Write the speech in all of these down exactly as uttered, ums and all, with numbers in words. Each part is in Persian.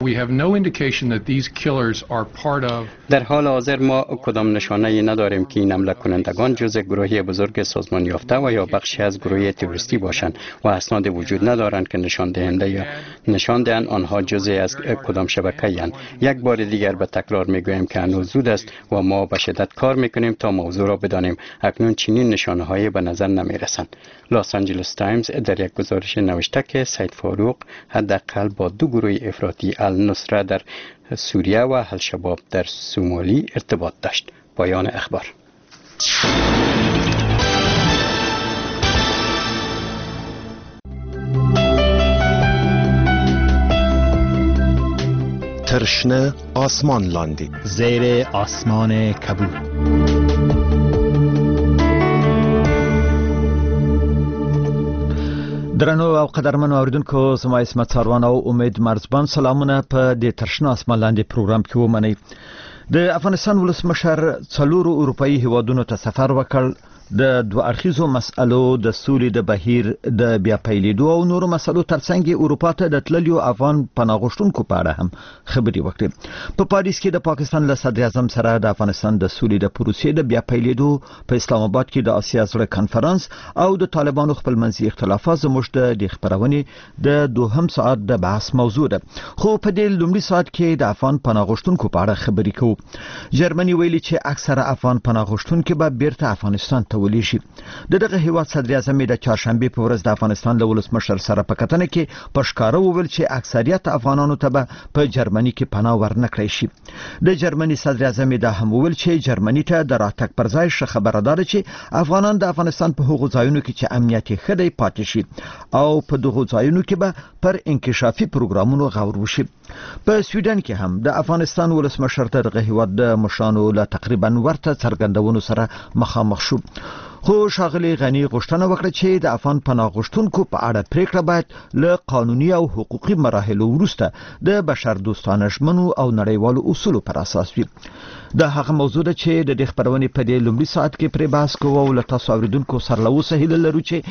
We have no indication that these killers are part of در حال حاضر ما کدام نشانه‌ای نداریم که این حمله کنندگان جزء گروهی بزرگ سازمان یافته و یا بخشی از گروه تروریستی باشند و اسناد وجود ندارند که نشان دهنده یا نشان دهند آنها جزء از کدام شبکه‌ای اند. یک بار دیگر به تکرار میگوییم که هنوز زود است و ما به شدت کار میکنیم تا موضوع را بدانیم. اکنون چنین نشانه‌هایی به نظر نمیرسند. لس آنجلس تایمز در یک گزارش نوشته که سید فاروق حداقل با دو گروه افراطی النصره در سوریه و الشباب در سومالی ارتباط داشت. پایان اخبار. ترشنه آسمان لاندی زیر آسمان کبود. درنو او قدرمنو اوریدونکو زما اسمت ساروان او امید مرزبان سلامونه په دې ترشنه آسمان لاندې پروګرام کې ومنئ. د افغانستان ولسمشر څلورو اروپאי هیوادونو ته سفر وکړ د دوه اړخیزو مسألو د سولې د بهیر د بیا پیلېدو او نورو مسألو ترڅنګ اروپا ته د تللیو افغان پناه غوښتونکو په اړه هم خبرې وکړې. په پاریس کې د پاکستان له صدر اعظم سره د افغانستان د سولې د پروسې د بیا پیلېدو په اسلام آباد کې د آسیا زړه کانفرنس او د طالبانو خپلمنځي اختلافات زموږ د خبرونې د دوهم ساعت د بحث موضوع ده. خو په دې لومړي ساعت کې د افغان پناه غوښتونکو په اړه خبرې کوو. جرمني ویلي چې اکثره افغان پناه غوښتونکو به بیرته افغانستان ته ولی شي. د دغه هیواد صدر اعظم د چهارشنبه په ورځ د افغانستان له ولسمشر سره په کتنه کې په ښکاره وویل چې اکثریت افغانانو ته به په جرمني کې پناه ورنکړي شي. د جرمني صدر اعظم دا هم وویل چې جرمني ته د راتګ پر ځای ښه خبره ده چې افغانان د افغانستان په هغو ځایونو کې چې امنیت یې ښه دی پاتې شي او په دغو ځایونو کې به پر انکشافي پروګرامونو غور وشي. په سویډن کې هم د افغانستان ولسمشر ته دغه هیواد د مشرانو له تقریبا ورته څرګندونو سره مخامخ شو. خو ښاغلي غني غوښتنه وکړه چې د افغان پناه غوښتونکو په اړه پریکړه باید له قانوني او حقوقي مراحلو وروسته د بشر دوستانه ژمنو او نړیوالو اصولو پر اساس وي. د هغه موضوع ده چې د دې خبرونې په دې لومړي ساعت کې پرې بحث کوو او له تاسو اوریدونکو سره له اوسه هیله لرو چې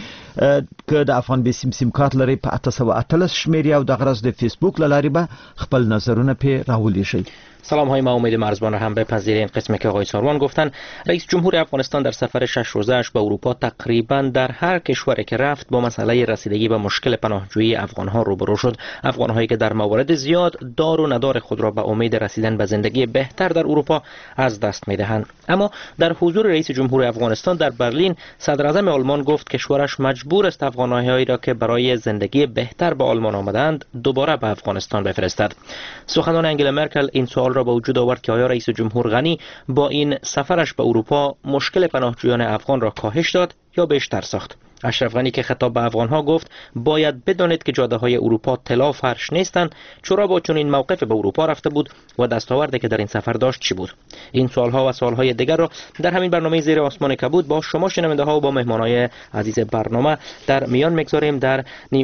که د افغان بي سیم سیم کارت لري په اته سوه اتلس شمېرې او د غرض د فیسبوک له لارې به خپل نظرونه پرې راولیږئ. سلام های ما امید مرزبان را هم بپذیرین. قسمی که آقای ساروان گفتن رئیس جمهور افغانستان در سفر شش روزه‌اش به اروپا تقریبا در هر کشوری که رفت با مسئله رسیدگی به مشکل پناهجویی افغان‌ها روبرو شد. افغان‌هایی که در موارد زیاد دار و ندار خود را به امید رسیدن به زندگی بهتر در اروپا از دست می‌دهند. اما در حضور رئیس جمهور افغانستان در برلین صدر اعظم آلمان گفت کشورش مجبور است افغان‌هایی را که برای زندگی بهتر به آلمان آمدند دوباره به افغانستان بفرستد. سخنان انگلا مرکل این سوال را به وجود آورد که آیا رئیس جمهور غنی با این سفرش به اروپا مشکل پناهجویان افغان را کاهش داد یا بیشتر ساخت. اشرف غنی که خطاب به افغانها گفت باید بدانید که جاده های اروپا طلا فرش نیستند. چرا با چنین موقف به اروپا رفته بود و دستاوردی که در این سفر داشت چی بود؟ این سوالها و سوالهای دیگر را در همین برنامه زیر آسمان کبود با شما شنونده ها و با مهمانای عزیز برنامه در میان میگذاریم. در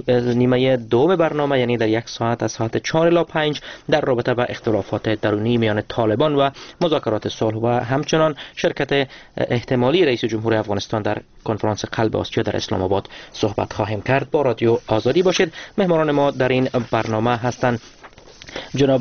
نیمه دوم برنامه یعنی در یک ساعت از ساعت چهار الی پنج در رابطه با اختلافات درونی میان طالبان و مذاکرات صلح و همچنان شرکت احتمالی رئیس جمهور افغانستان در کنفرانس قلب آسیا در اسلام آباد صحبت خواهیم کرد. با رادیو آزادی باشید. مهمانان ما در این برنامه هستند جناب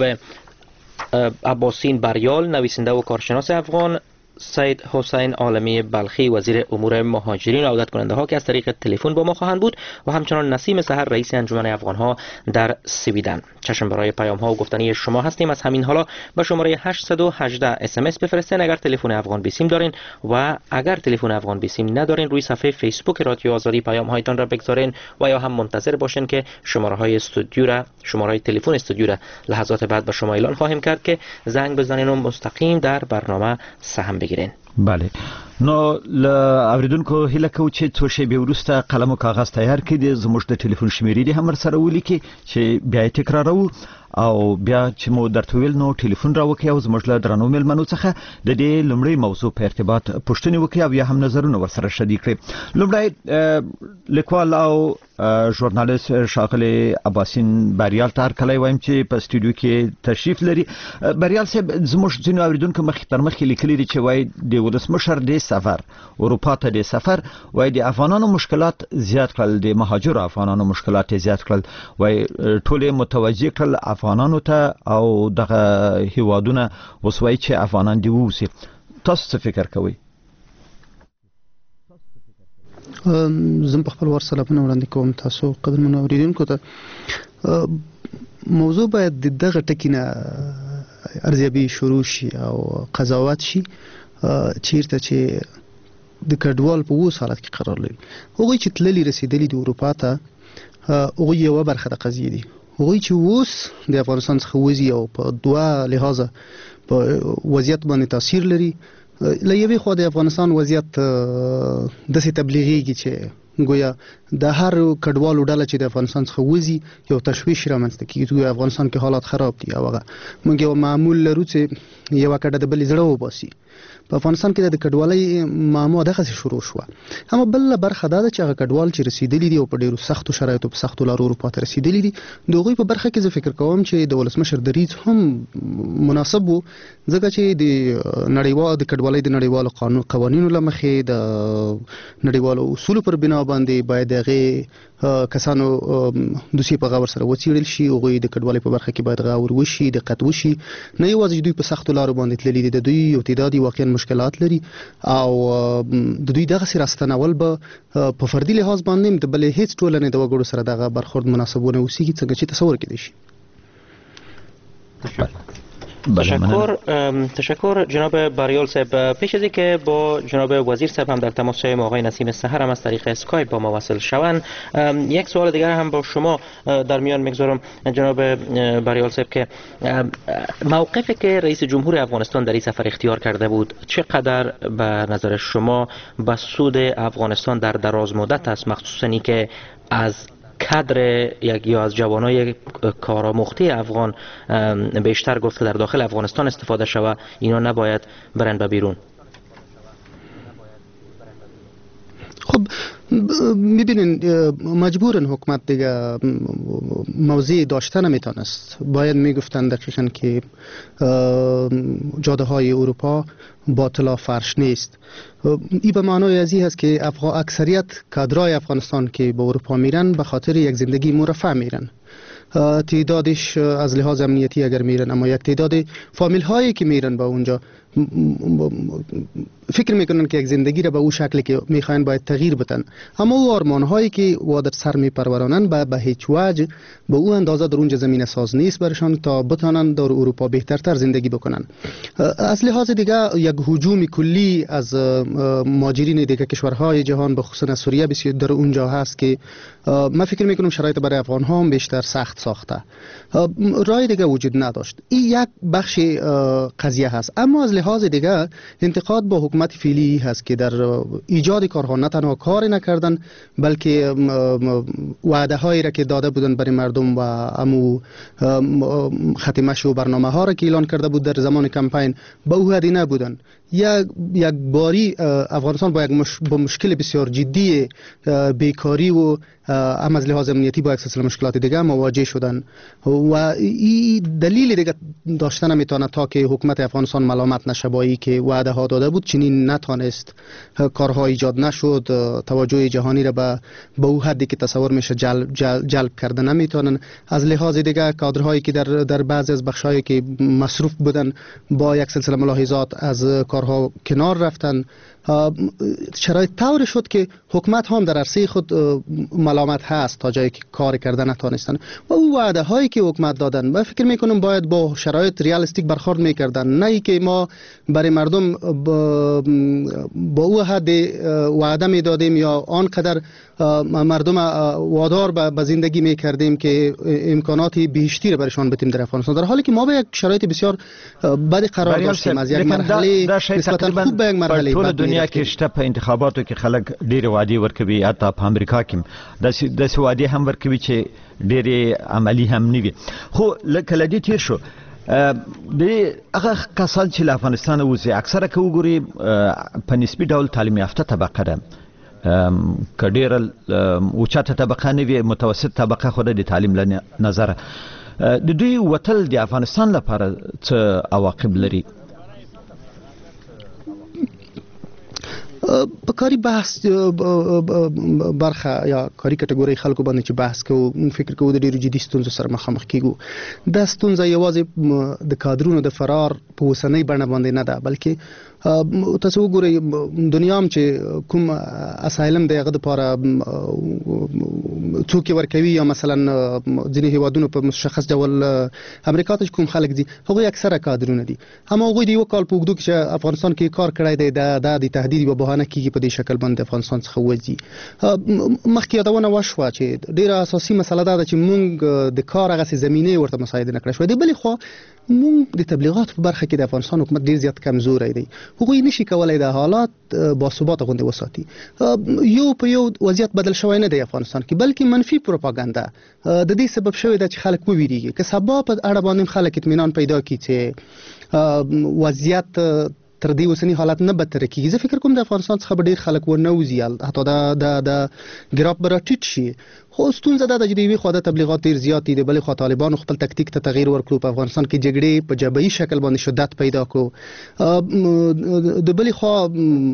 عباسین بریال، نویسنده و کارشناس افغان، سید حسین عالمی بلخی وزیر امور مهاجرین و عودت کننده ها که از طریق تلفن با ما خواهند بود و همچنان نسیم سحر رئیس انجمن افغان ها در سویدن. چشم برای پیام ها و گفتنی شما هستیم. از همین حالا به شماره هشت یک هشت اس ام اس بفرستین اگر تلفن افغان بیسیم دارین و اگر تلفن افغان بیسیم ندارین روی صفحه فیسبوک رادیو آزادی پیام هایتان را بگذارین و یا هم منتظر باشین که شماره های استودیو را شماره های تلفن استودیو را لحظات بعد به شما اعلان خواهیم کرد که زنگ بزنین و مستقیم در برنامه سهم بگیرین. بله. نو ل اوریدونکو هیله کوم چې څو شی به ورسته قلم او کاغذ تیار کړي زموږ د ټلیفون شمیرې دي هم سره ولیکي چې بیا تکرارو او بیا چې مو درته ویل نو ټلیفون راوکي او زموږ له درنو ملمنو څخه د دې لومړی موضوع په ارتباط پوښتنه وکړي او یا هم نظرونه ورسره شریک کړي. لومړی لیکوال او ژورنالیست ښاغلی عباسین بریال ته هرکلی وایم چې په سټوډیو کې تشریف لري. بریال صاحب زموږ ځینو اوریدونکو مخکې تر مخکې لیکلي دي چې وایي د ولسمشر د سفر اروپا ته د سفر وای د افغانانو مشکلات زیات کړل، د مهاجر افغانانو مشکلات زیات کړل، وای ټول متوجه کړل افغانانو ته او دغه هیوادونه وسوي چې افغانان دی ووسی. تاسو څه فکر کوئ؟ زم په خپل ورسره په وړاندې کوم تاسو قدرمنو اوریدونکو ته موضوع باید دغه ټکی نه ارزیابي شروع شي او قضاوت شي چیرته چې د کډوال په اوس حالت کې قرار لري. هغوی چې تللي رسیدلي د اروپا ته هغوی یو برخه د قضیې دي. هغوی چې اوس د افغانستان څخه وځي او په دوه لحاظه په وضعیت باندې تاثیر لري. له یوې خوا د افغانستان وضعیت داسې تبلیغیږي چې گویا د هر کډوالو ډله چې د افغانستان څخه وځي یو تشویش رامنځته کیږي چې افغانستان کې حالات خراب دي او هغه موږ یو معمول لرو چې یو کډه د بلې زړه وباسي. په افغانستان کې د کډوالۍ معما دغه شروع شو. اما بل برخه دا چې هغه کډوال چې رسیدلي دي او په ډیرو سختو شرایطو په سختو لارو اروپا ته رسیدلي دي دغه په برخه کې زه فکر کوم چې د ولسمشر دریځ هم مناسب وو، ځکه چې د نړیوال د کډوالۍ د نړیوالو قانون قوانینو لمخې د نړیوالو اصولو پر بنا باندې باید هغه کسانو دوسی په غور سره وڅېړل شي او د کډوالۍ په برخه کې باید غور وشي، دقت وشي. نه یوازې دوی په سختو لارو باندې تللي دي، د دوی یو تعدادي واقعا مشکلات لري او د دوی دغه سره راستنول به په فردي لحاظ باندې د بلې هیڅ ټولنې د وګړو سره دغه برخورد مناسبونه اوسېږي څنګه چې تصور کېدای شي. تشکر تشکر جناب باریال صاحب. پیش از اینکه با جناب وزیر صاحب هم در تماس شویم، آقای نسیم سحر هم از طریق اسکایپ با ما وصل شوند، یک سوال دیگر هم با شما در میان میگذارم جناب باریال صاحب که موقفی که رئیس جمهور افغانستان در این سفر اختیار کرده بود چقدر به نظر شما به سود افغانستان در دراز مدت است، مخصوصا اینکه از کادر یک یا از جوانای کارآموخته افغان بیشتر گفت که در داخل افغانستان استفاده شود، اینا نباید برن به بیرون؟ خب میبینین مجبورن حکومت دیگه موضع داشتن نمیتونست. باید میگفتن دقیقاً که جاده های اروپا باطلا فرش نیست. این به معنای ازی هست که اکثریت کادرای افغانستان که به اروپا میرن به خاطر یک زندگی مرفه میرن. تعدادش از لحاظ امنیتی اگر میرن، اما یک تعداد فامیل هایی که میرن با اونجا فکر میکنن که یک زندگی را به او شکلی که میخواین باید تغییر بدن، اما او آرمان هایی که و در سر میپرورانن به به هیچ وجه به او اندازه در اونجا زمین ساز نیست برشان تا بتانن در اروپا بهترتر زندگی بکنن. از لحاظ دیگه یک هجوم کلی از مهاجرین دیگه کشورهای جهان به خصوص سوریه بسیار در اونجا هست که من فکر میکنم شرایط برای افغان ها هم بیشتر سخت ساخته. راه دیگه وجود نداشت. این یک بخش قضیه هست. اما از لحاظ دیگه انتقاد با حکومت فعلی هست که در ایجاد کارها نه تنها کار نکردن بلکه وعده هایی را که داده بودن برای مردم و امو ختمه شو برنامه ها را که اعلان کرده بود در زمان کمپین به او هدی نبودن. یک یک باری افغانستان با یک مش... با مشکل بسیار جدی بیکاری و هم از لحاظ امنیتی با یک سلسله مشکلات دیگه مواجه شدن و این دلیل دیگه داشتن نمیتونه تا که حکومت افغانستان ملامت نشه با ای که وعده ها داده بود چنین نتانست، کارها ایجاد نشد، توجه جهانی را به به او حدی که تصور میشه جلب, جلب, جلب کرده نمیتونن. از لحاظ دیگه کادرهایی که در در بعضی از بخشایی که مصروف بودن با یک سلسله ملاحظات از کارها کنار رفتن. شرایط طور شد که حکومت هم در عرصه خود ملامت هست تا جایی که کار کرده نتانستن و او وعده هایی که حکومت دادن من فکر میکنم باید با شرایط ریالستیک برخورد میکردن، نه ای که ما برای مردم با, با او حد وعده میدادیم یا آنقدر مردم وادار به زندگی میکردیم که امکاناتی بیشتری را برشان بدیم در افغانستان، در حالی که ما به یک شرایط بسیار بد قرار داشتیم. از یک مرحله نسبتا خوب به یک مرحله ټول دنیا کې شته په انتخاباتو کې خلک ډېر وعده ورکوي، حتی په امریکا کې د څه وعده هم ورکوي چې ډېر عملی هم نه وي. خو لکه لدی تیر شو د هغه کسان چې له افغانستان وځي اکثره که وګوري په نسبي ډول تعلیم یافته طبقه ده، که ډېره اوچته طبقه نه وي، متوسط طبقه خو د تعلیم له نظره د دوی وتل د افغانستان لپاره څه عواقب لري؟ په کاری بحث برخه یا کاری کټګوري خلکو باندې چې بحث کوو فکر کوو د ډیرو جدي ستونزو سره مخامخ کیږو. دا ستونزه یوازې د کادرونو د فرار په اوسنۍ بڼه باندې نه ده، بلکې تاسو وګورئ دنیا هم چې کوم اسایلم دی هغه لپاره څوک ورکوي یا مثلا ځینې هیوادونو په مشخص ډول امریکا ته کوم خلک دي هغوی اکثره کادرونه دي، هم هغوی د یو کال په اوږدو کې چې افغانستان کې کار کړی دی دا د تهدید یوه بهانه کیږي په دې شکل باندې افغانستان څخه وځي. مخکې یادونه وشوه چې ډیره اساسي مسله دا ده چې موږ د کار هغسې زمینې ورته مساعده نه کړی شوی. د بلې خوا موږ د تبلیغاتو په برخه کې د افغانستان حکومت ډیر زیات کمزوری دی، هغوی نشي کولای د حالات باثباته غوندې وساتي. یو په یو وضعیت بدل شوی نه دی افغانستان کې، بلکې منفي پروپاګاندا د دې سبب شوی ده چې خلک وویریږي که سبا په اړه باندې خلک اطمینان پیدا کړي چې وضعیت تر دې اوسنی حالت نه بدتر کیږي. زه فکر کوم د افغانستان څخه به ډیر خلک ورنوځي، حتی دا د د ګراف به راټیټ شي. خو ستونزه دا ده چې د یوې خوا د تبلیغات ډیر زیات دي، د بلې خوا طالبانو خپل تکتیک ته تغییر ورکړو، په افغانستان کې جګړې په جبهي شکل باندې شدت پیدا کړو. د بلې خوا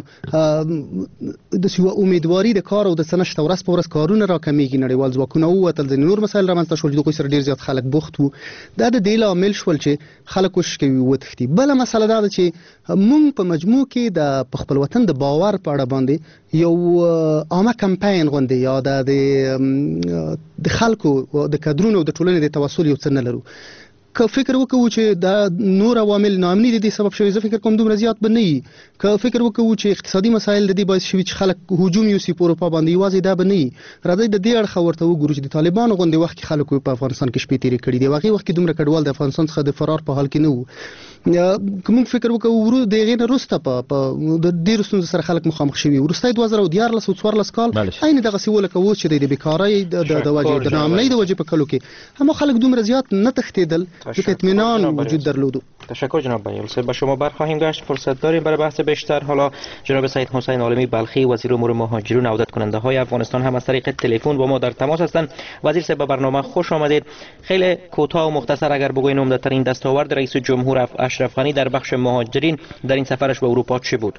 د یوه امیدواري د کار او د څه نشته، ورځ په ورځ کارونه راکمیږي، نړیوال ځواکونه ووتل، ځینې نور مسایل رامنځته شول چې د هغوی سره ډیر زیات خلک بوخت وو. دا د دې لامل شول چې خلک کوشش کوي وتښتي. بله مسله دا ده چې موږ په مجموع کې د په خپل وطن د باور په اړه باندې یو عامه کمپاین غوندې یا د د خلکو د کادرونو او د ټولنې د تواصل یو څه نه لرو. که فکر وکړو چې دا نور عوامل ناامني د دې سبب شوي، زه فکر کوم دومره زیات به نه وي. که فکر وکړو چې اقتصادي مسایل د دې باعث شوي چې خلک هجوم یوسي په اروپا باندې، یوازې دا به نه وي. راځئ د دې اړخه ورته وګورو چې د طالبانو غوندې وخت کې خلکو په افغانستان کې شپې تېرې کړي دي، هغې وخت کې دومره کډوال د افغانستان څخه د فرار په حال کې نه وو. که موږ فکر وکړو د هغې نه وروسته په د ډېرو ستونزو سره خلک مخامخ شوي، وروستی دوه زره دیارلس او څوارلس کال عین دغسې و لکه اوس چې دی د بېکارۍ د وجې د ناامنۍ د وجې په کلو کې همه خلک دومره زیات نه تښتېدل ځکه اطمینان وجود درلودو. تشکر جناب بیال صاحب. با شما برخواهیم گشت، فرصت داریم برای بحث بیشتر. حالا جناب سید حسین عالمی بلخی وزیر امور مهاجرین و عودت کننده های افغانستان هم از طریق تلفن با ما در تماس هستند. وزیر صاحب به برنامه خوش آمدید. خیلی کوتاه و مختصر اگر بگوین عمده‌ترین دستاورد رئیس جمهور اشرف غنی در بخش مهاجرین در این سفرش به اروپا چه بود؟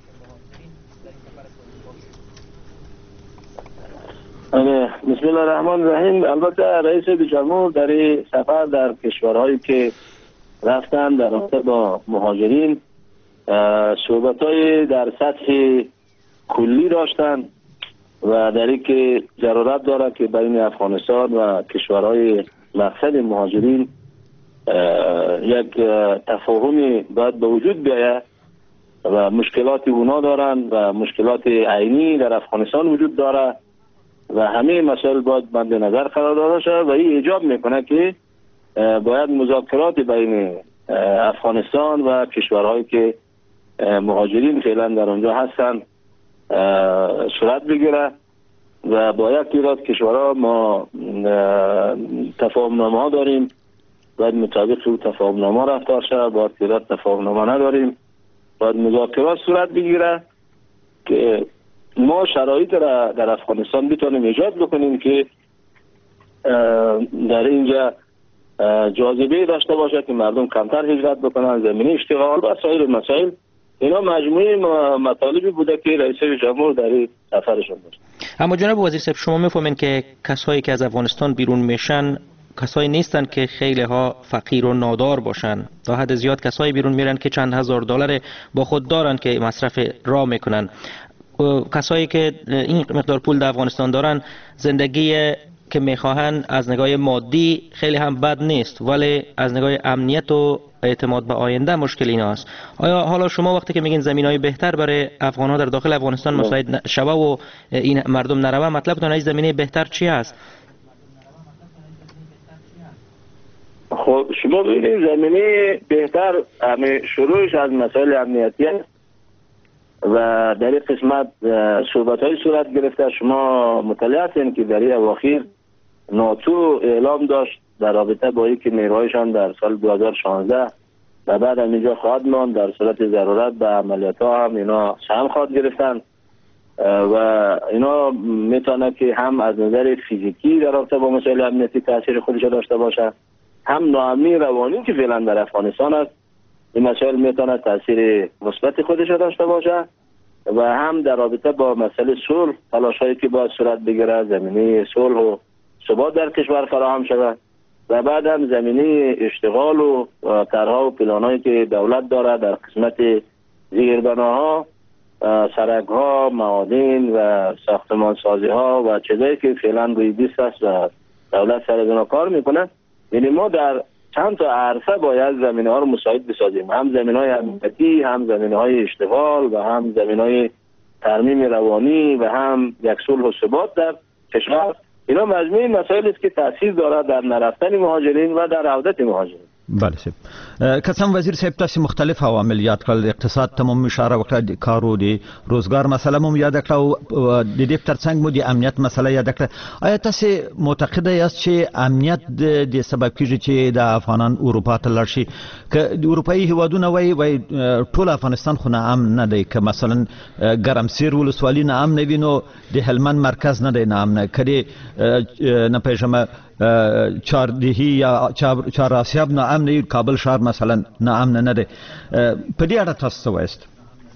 بسم الله الرحمن الرحیم. البته رئیس جمهور در این سفر در کشورهایی که رفتن در رابطه با مهاجرین صحبت‌های در سطح کلی داشتن و در این که ضرورت دارد که بین افغانستان و کشورهای مقصد مهاجرین یک تفاهمی باید به وجود بیاید و مشکلات اونا دارن و مشکلات عینی در افغانستان وجود داره و همه مسائل باید مد نظر قرار داده شود و این ایجاب میکنه که باید مذاکرات بین افغانستان و کشورهایی که مهاجرین فعلا در اونجا هستن صورت بگیره و با یک تعداد کشورها ما تفاهمنامه ها داریم، باید مطابق او تفاهمنامه رفتار شود. با تعداد تفاهمنامه نداریم، باید مذاکرات صورت بگیره که ما شرایط را در افغانستان بتونیم ایجاد بکنیم که در اینجا جاذبه داشته باشه که مردم کمتر هجرت بکنن، زمینه اشتغال و سایر مسائل. اینا مجموعه مطالبی بوده که رئیس جمهور در این سفرشون داشت. اما جناب وزیر صاحب شما میفهمین که کسایی که از افغانستان بیرون میشن کسایی نیستن که خیلی ها فقیر و نادار باشن، تا حد زیاد کسایی بیرون میرن که چند هزار دلار با خود دارن که مصرف راه میکنن. کسایی که این مقدار پول در افغانستان دارن زندگی که میخواهن از نگاه مادی خیلی هم بد نیست، ولی از نگاه امنیت و اعتماد به آینده مشکل اینا است. آیا حالا شما وقتی که میگین زمینهای بهتر برای افغان‌ها در داخل افغانستان مساعد شوه و این مردم نروه، مطلبتون از زمینه بهتر چی است؟ خب شما ببینید زمینه بهتر همه شروعش از مسائل امنیتی است و در این قسمت صحبت‌های صورت گرفته. شما مطلع هستین که در این اواخر ناتو اعلام داشت در رابطه با اینکه نیروهایشان در سال دو هزار و شانزده و بعد از اینجا خواهد ماند، در صورت ضرورت به عملیات ها هم اینا سهم خواهد گرفتن و اینا میتونه که هم از نظر فیزیکی در رابطه با مسائل امنیتی تاثیر خودش داشته باشه، هم ناامنی روانی که فعلا در افغانستان است این مسائل میتونه تاثیر مثبت خودش داشته باشه و هم در رابطه با مسئله صلح تلاش‌هایی که باید صورت بگیرد، زمینه صلح و ثبات در کشور فراهم شود و بعد هم زمینه اشتغال و طرح‌ها و پلان‌هایی که دولت دارد در قسمت زیربناها، سرک‌ها، معادن و ساختمان‌سازی‌ها و چیزایی که فعلا روی دیست است و دولت سر اونا کار میکنه. یعنی ما در چند تا عرصه باید زمینه‌ها رو مساعد بسازیم، هم زمینه‌های امنیتی، هم زمینه‌های اشتغال و هم زمینه‌های ترمیم روانی و هم یک صلح و ثبات در کشور. اینا مجموعه مسائلی است که تاثیر دارد در نرفتن مهاجرین و در عودت مهاجرین. بله صاحب. قسم وزیر صاحب تاسو مختلف عوامل یاد کړل، اقتصاد ته مو اشاره وکړه، کارو دی روزګار مسله مو یاد کړه او د دې ترڅنګ مو د امنیت مسله یاد کړه. آیا تاسو معتقد یاست چې امنیت د سبب کیږي چې د افغانان اروپا ته لاړ شي؟ که د اروپایي هیوادونه وای وای ټول افغانستان خو نه امن نه دی، که مثلا ګرمسیر ولسوالي نه امن وي نو د هلمند مرکز نه دی نه امن، کړي نه پېژمه چاردهی یا چهار آسیاب نه امن، کابل شهر مثلا نه امن نه دی. په دې اړه تاسو څه وایست؟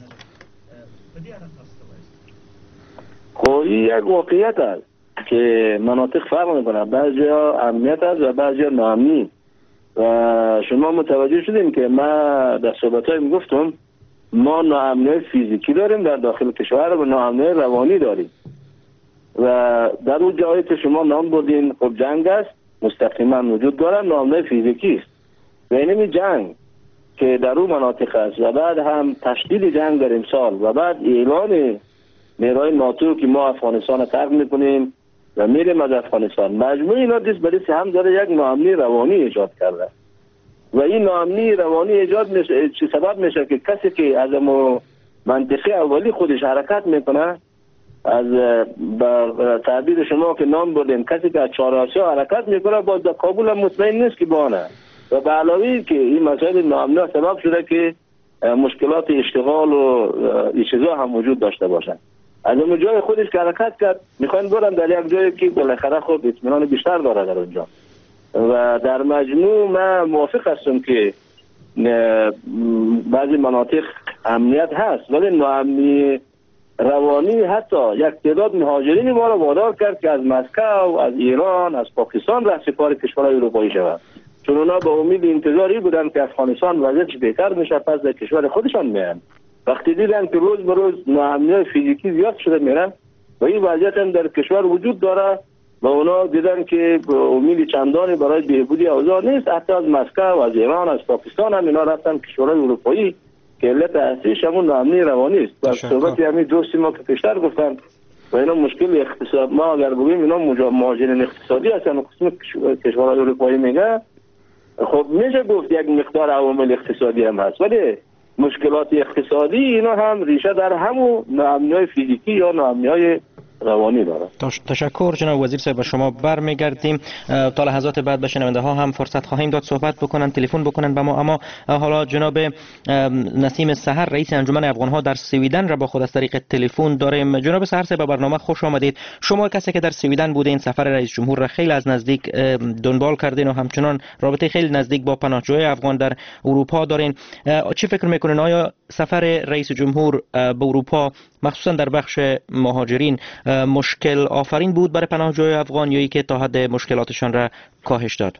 خو این یک واقعیت است که مناطق فرق میکنه، بعضی ها امنیت است و بعضی ها ناامنی و شما متوجه شدیم که ما در صحبت های میگفتم ما ناامنی فیزیکی داریم در داخل کشور و ناامنی روانی داریم و در اون جایی که شما نام بردین خب جنگ است مستقیما وجود داره، ناامنی فیزیکی است و اینمی جنگ که در اون مناطق است و بعد هم تشدید جنگ در امسال و بعد اعلان نیروهای ناتو که ما افغانستان ترک میکنیم و میریم از افغانستان، مجموعی اینا دست به دست هم داره یک ناامنی روانی ایجاد کرده و این ناامنی روانی ایجاد میشه چه سبب میشه که کسی که از منطقه اولی خودش حرکت میکنه، از با تعبیر شما که نام بردیم کسی که از چهار آسیا حرکت میکنه باز در کابل هم مطمئن نیست که بانه و به علاوه که این مسائل ناامنی سبب شده که مشکلات اشتغال و این چیزا هم وجود داشته باشن. از اون جای خودش که حرکت کرد میخواین برن در یک جایی که بالاخره خود اطمینان بیشتر داره در اونجا و در مجموع من موافق هستم که بعضی مناطق امنیت هست ولی ناامنی روانی حتی یک تعداد مهاجرین ما را وادار کرد که از مسکو، از ایران، از پاکستان رهسپار کشورهای اروپایی شود، چون اونا به امید انتظاری بودن که افغانستان وضعیتش بهتر میشه پس در کشور خودشان میان. وقتی دیدن که روز به روز ناامنی فیزیکی زیاد شده میرن و این وضعیت هم در کشور وجود داره و اونا دیدن که امید چندانی برای بهبودی اوضاع نیست، حتی از مسکو، از ایران، از پاکستان هم اینا رفتن کشورهای اروپایی که علت اصلیش همون ناامنی روانی است. و صحبتی همین دوستی ما که پیشتر گفتن و اینا مشکل اقتصاد، ما اگر بگیم اینا مهاجرین اقتصادی هستن و قسم کشورهای اروپایی میگه خب میشه گفت یک مقدار عوامل اقتصادی هم هست ولی مشکلات اقتصادی اینا هم ریشه در همون ناامنی‌های فیزیکی یا ناامنی‌های روانی داره. تشکر جناب وزیر صاحب. شما برمیگردیم تا لحظات بعد به شنونده ها هم فرصت خواهیم داد صحبت بکنن، تلفن بکنن به ما. اما حالا جناب نسیم سحر رئیس انجمن افغان ها در سویدن را با خود از طریق تلفن داریم. جناب سحر صاحب به برنامه خوش آمدید. شما کسی که در سویدن بودین، سفر رئیس جمهور را خیلی از نزدیک دنبال کردین و همچنان رابطه خیلی نزدیک با پناهجویان افغان در اروپا دارین. چه فکر میکنین آیا سفر رئیس جمهور به اروپا مخصوصا در بخش مهاجرین مشکل آفرین بود برای پناهجویان افغان یا ای که تا حد مشکلاتشان را کاهش داد؟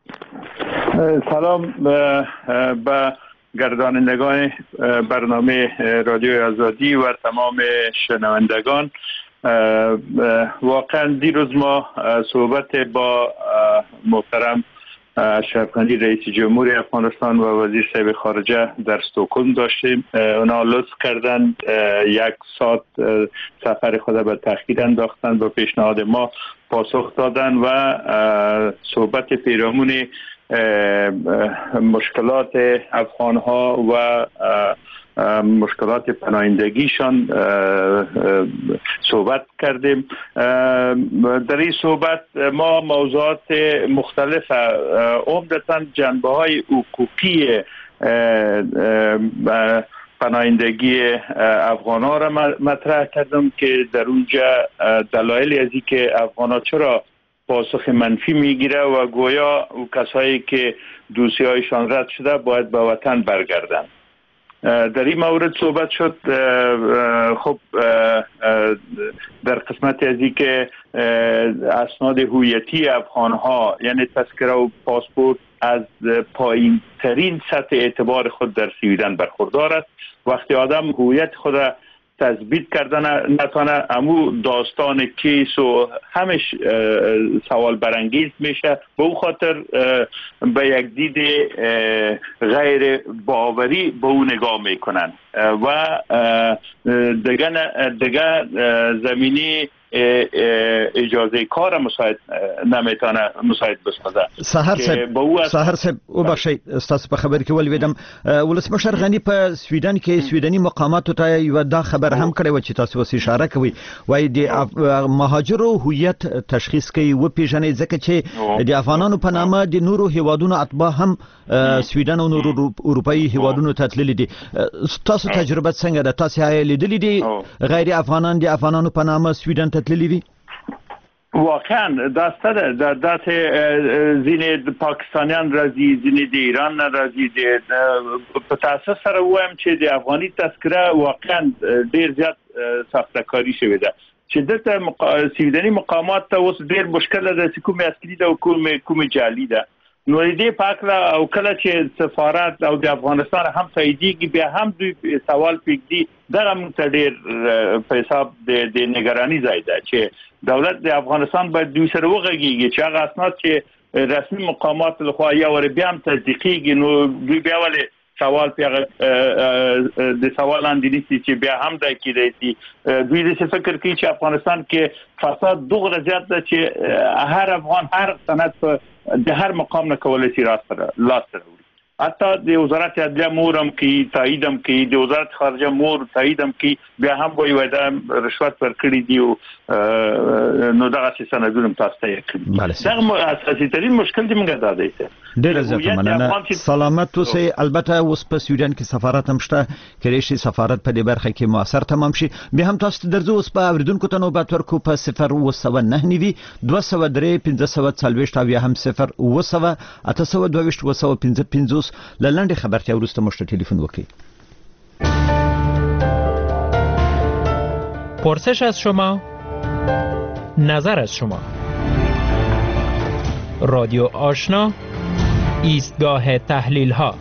سلام به گردانندگان برنامه رادیو آزادی و تمام شنوندگان. واقعا دیروز ما صحبت با محترم اشرف غنی رئیس جمهور افغانستان و وزیر صاحب خارجه در استکهلم داشتیم. اونا لطف کردند یک ساعت سفر خود به تأخیر انداختند، با پیشنهاد ما پاسخ دادند و صحبت پیرامون مشکلات افغان ها و مشکلات پناهندگیشان صحبت کردیم. در این صحبت ما موضوعات مختلف عمدتاً جنبه های حقوقی پناهندگی افغان ها را مطرح کردم که در اونجا دلایلی از این که افغان ها چرا پاسخ منفی میگیره و گویا و کسایی که دوسیه هایشان رد شده باید به وطن برگردند. در این مورد صحبت شد. خب در قسمت از این که اسناد هویتی افغان ها یعنی تذکره و پاسپورت از پایین ترین سطح اعتبار خود در سویدن برخوردار است. وقتی آدم هویت خود تثبیت کردن نتانه امو داستان کیس و همش سوال برانگیز میشه. به اون خاطر به یک دید غیر باوری به اون نگاه میکنن و دیگه دیگه زمینی اجازه کار مساعد نمیتونه مساعد بسازه. سحر صاحب سحر صاحب وبخشید استاسو په خبر کې ولویدم ولسمشر غنی په سویډن کې سویډني مقاماتو ته یو دا خبر هم کړی و چې تاسو وسې اشاره کوي وای د مهاجرو هویت تشخیص کوي و پیژنې ځکه چې د افغانانو په نامه د نورو هیوادونو اتباع هم سویډن او نورو اروپאי هیوادونو ته تللي دي. تاسو تجربه څنګه ده؟ تاسو یې لیدلې دي غیر افغانان د افغانانو په نامه سویډن ته تللي دي؟ واقعا داسته ده در دات زین پاکستانیان رازی زین د ایران رازی د په تاسو سره وایم چې د افغاني تذکره واقعا ډیر زیات سختکاری شوی ده چې دته مقا... سویډني مقامات ته اوس ډیر مشکل ده چې کومه اصلي ده او کومه کومه جعلي ده. نو دې پاکله او کله چې سفارت او د افغانستان هم تاییدېږي بیا هم دوی سوال پکې دغه متډیر په حساب د نگرانی ځای ده چې دولت د افغانستان باید دوی سره وغږیږي چې هغه اسناد چې رسمي مقامات له خوا یا ور بیا هم تصدیقېږي نو دوی بیا ولې سوال پیغه د سوال اندېږي چې بیا هم د کېدای دوی د فکر کوي چې افغانستان کې فساد دغه زیات ده چې هر افغان هر سند په د هر مقام نه کولای شي راستره لاستره حتی د وزارت عدلیه مورم کې تاییدم کې د وزارت خارجه مور تاییدم کې بیا هم وایي ودا رشوت ورکړي دی او نو دغه څه سندونه تاسو ته کړی دا اساسي ترين مشکل دی موږ دا دی ډیر زیات مننه سلامت اوسئ. البته اوس په سویډن کې سفارت هم شته کله چې سفارت په دې برخه کې موثر تمام شي بیا هم تاسو درځو اوس په اوریدونکو ته نوبت ورکو په صفر و سبعه نه نیوي دوه سوه درې پنځه سوه څلوېښت او بیا هم صفر و سبعه اته سوه دوه ویشت و سوه پنځه پنځوس لنډه خبرتیا وروسته مو تلفن وکړئ. پرسش از شما، نظر از شما. رادیو آشنا، ایستگاه تحلیل ها.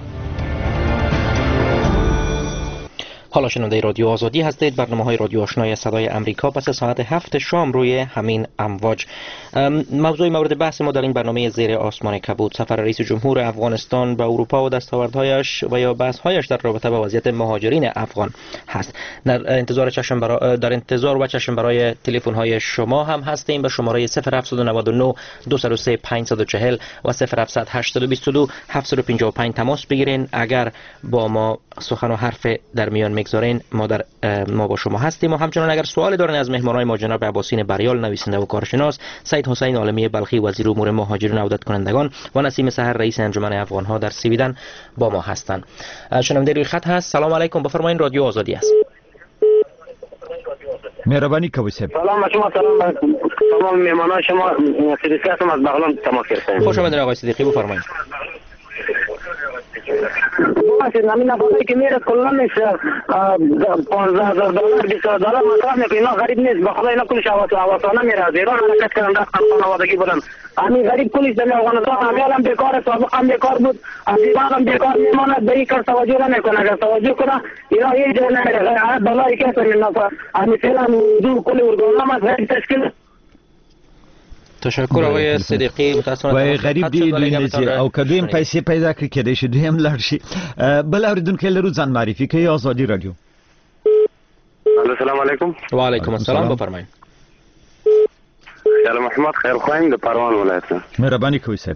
حالا شنونده رادیو آزادی هستید. برنامه های رادیو آشنای صدای امریکا پس ساعت هفت شام روی همین امواج. موضوع مورد بحث ما در این برنامه زیر آسمان کبود سفر رئیس جمهور افغانستان به اروپا و دستاوردهایش و یا بحث‌هایش در رابطه با وضعیت مهاجرین افغان هست. در انتظار چشم برای در انتظار و چشم برای تلفن های شما هم هستیم. به شماره صفر هفت نه نه دو صفر سه پنج چهار صفر و صفر هفت هشت دو دو هفت پنج پنج تماس بگیرین. اگر با ما سخن و حرف در میان میگذارین ما در ما با شما هستیم. و همچنان اگر سوالی دارین از مهمانای ما جناب عباسین بریال نویسنده و کارشناس، سید حسین عالمی بلخی وزیر امور مهاجرین و عودت کنندگان و نسیم سحر رئیس انجمن افغان ها در سویدن با ما هستند. شنونده روی خط هست. سلام علیکم، بفرمایید. رادیو آزادی است. مهربانی کوي صاحب. سلام شما، سلام تمام مهمانان شما. صدیقی هستم از بغلان تماس گرفتم. خوش آمدید آقای صدیقی، بفرمایید. باشه نمینا بالایی که میره کلا میشه پانزده هزار دلار بیست هزار دلار مصرف میکنه. اینا غریب نیست، به خدا اینا کلش آواسانه میره. از ایران حرکت کردن رفتن خانوادگی بودن. همین غریب کلش در افغانستان امیال هم بیکار، سابق هم بیکار بود، از ایران هم بیکار میماند. به این کار توجه نمیکنه. اگر توجه کنه اینا هیچ جای نمیره. هر بلایی که سر نفر همین فعلا دو کل اردوگاه هم از تشکیل. تشکر آقای صدیقی. متاسفانه وای غریب دی دوی او کدویم پیسې پیدا کړی کېدای شي دوی هم لاړ شي. بل اوریدونکو له ځان معرفي کوي. آزادي رادیو. السلام علیکم. و علیکم السلام، بفرمایید. خیال محمد خیر خواهیم د پروان ولایت. مهرباني کوي صاحب.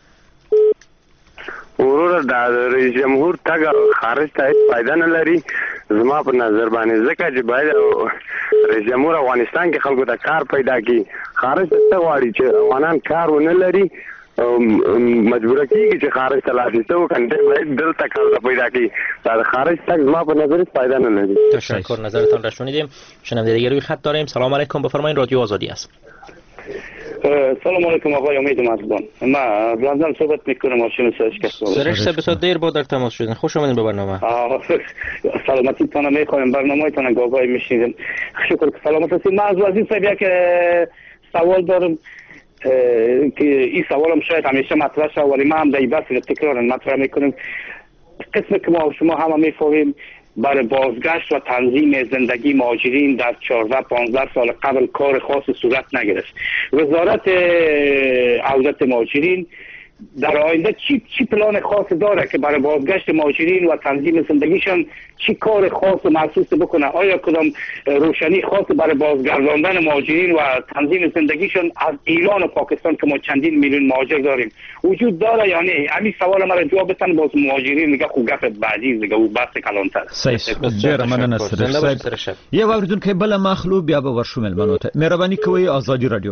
ورور د رئیس جمهور تګ خارج ته فائدہ نه لري زما په نظر باندې، ځکه چې باید رئیس جمهور افغانستان کې خلکو ته کار پیدا کړي. خارج ته غواړي چې افغانان کار ونه لري مجبور کیږي چې خارج ته لاړ شي. ته کنده باید دلته کار پیدا کړي. دا خارج تک زما په نظر فائدہ نه لري. تشکر، نظرتان را شنیدیم. شنونده دیگه روی خط داریم. سلام علیکم، بفرمایید. رادیو آزادی است. سلام علیکم آقای امید مرزبان. ما لندن صحبت میکنم، ماشین شرکت سرش سه بسیار دیر با در تماس شدین. خوش آمدین به برنامه. سلامتی تان میخوایم، برنامه تان گاگای میشنیدم. شکر که سلامت هستید. من از وزیر صاحب یک سوال دارم که این سوالم شاید همیشه مطرح شد ولی ما هم در این بحث تکرار مطرح میکنیم. قسمی که ما شما همه میفهمیم برای بازگشت و تنظیم زندگی مهاجرین در چهارده پانزده سال قبل کار خاص صورت نگرفت. وزارت عودت مهاجرین در آینده چی چی پلان خاص داره که برای بازگشت مهاجرین و تنظیم زندگیشان چی کار خاص و مخصوص بکنه؟ آیا کدام روشنی خاص برای بازگرداندن مهاجرین و تنظیم زندگیشان از ایران و پاکستان که ما چندین میلیون مهاجر داریم وجود داره یا نه؟ همین سوال مرا جواب بدن. باز مهاجرین میگه خو گپ بعدی دیگه او بحث کلانتر. صحیح. ډیر مننه سرش صاحب. یو اوریدونکو بل مخلو بیا به ورشو ملمنو ته مهرباني کوي آزادی رادیو.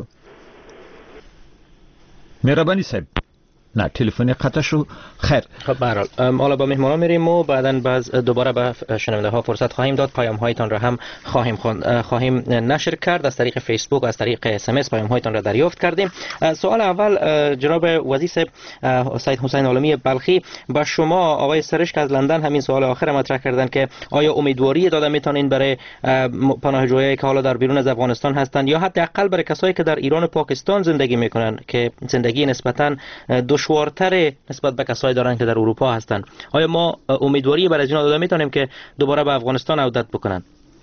مهرباني صاحب. نه تلفنی قطع شو. خیر. خب به هر حال حالا با مهمانا میریم و بعداً باز دوباره به شنونده ها فرصت خواهیم داد. پیام هایتان را هم خواهیم خواهیم نشر کرد از طریق فیسبوک، از طریق اس ام اس پیام هایتان را دریافت کردیم. سوال اول جناب وزیر صاحب سید حسین عالمی بلخی با شما آقای سرش که از لندن همین سوال آخر مطرح کردن که آیا امیدواری داده میتونین برای پناهجویایی که حالا در بیرون از افغانستان هستند یا حداقل برای کسایی که در ایران و پاکستان زندگی میکنن که زندگی نسبتاً دشوارتر نسبت به کسایی دارن که در اروپا هستن، آیا ما امیدواری برای اینا داده میتونیم که دوباره به افغانستان عودت بکنن؟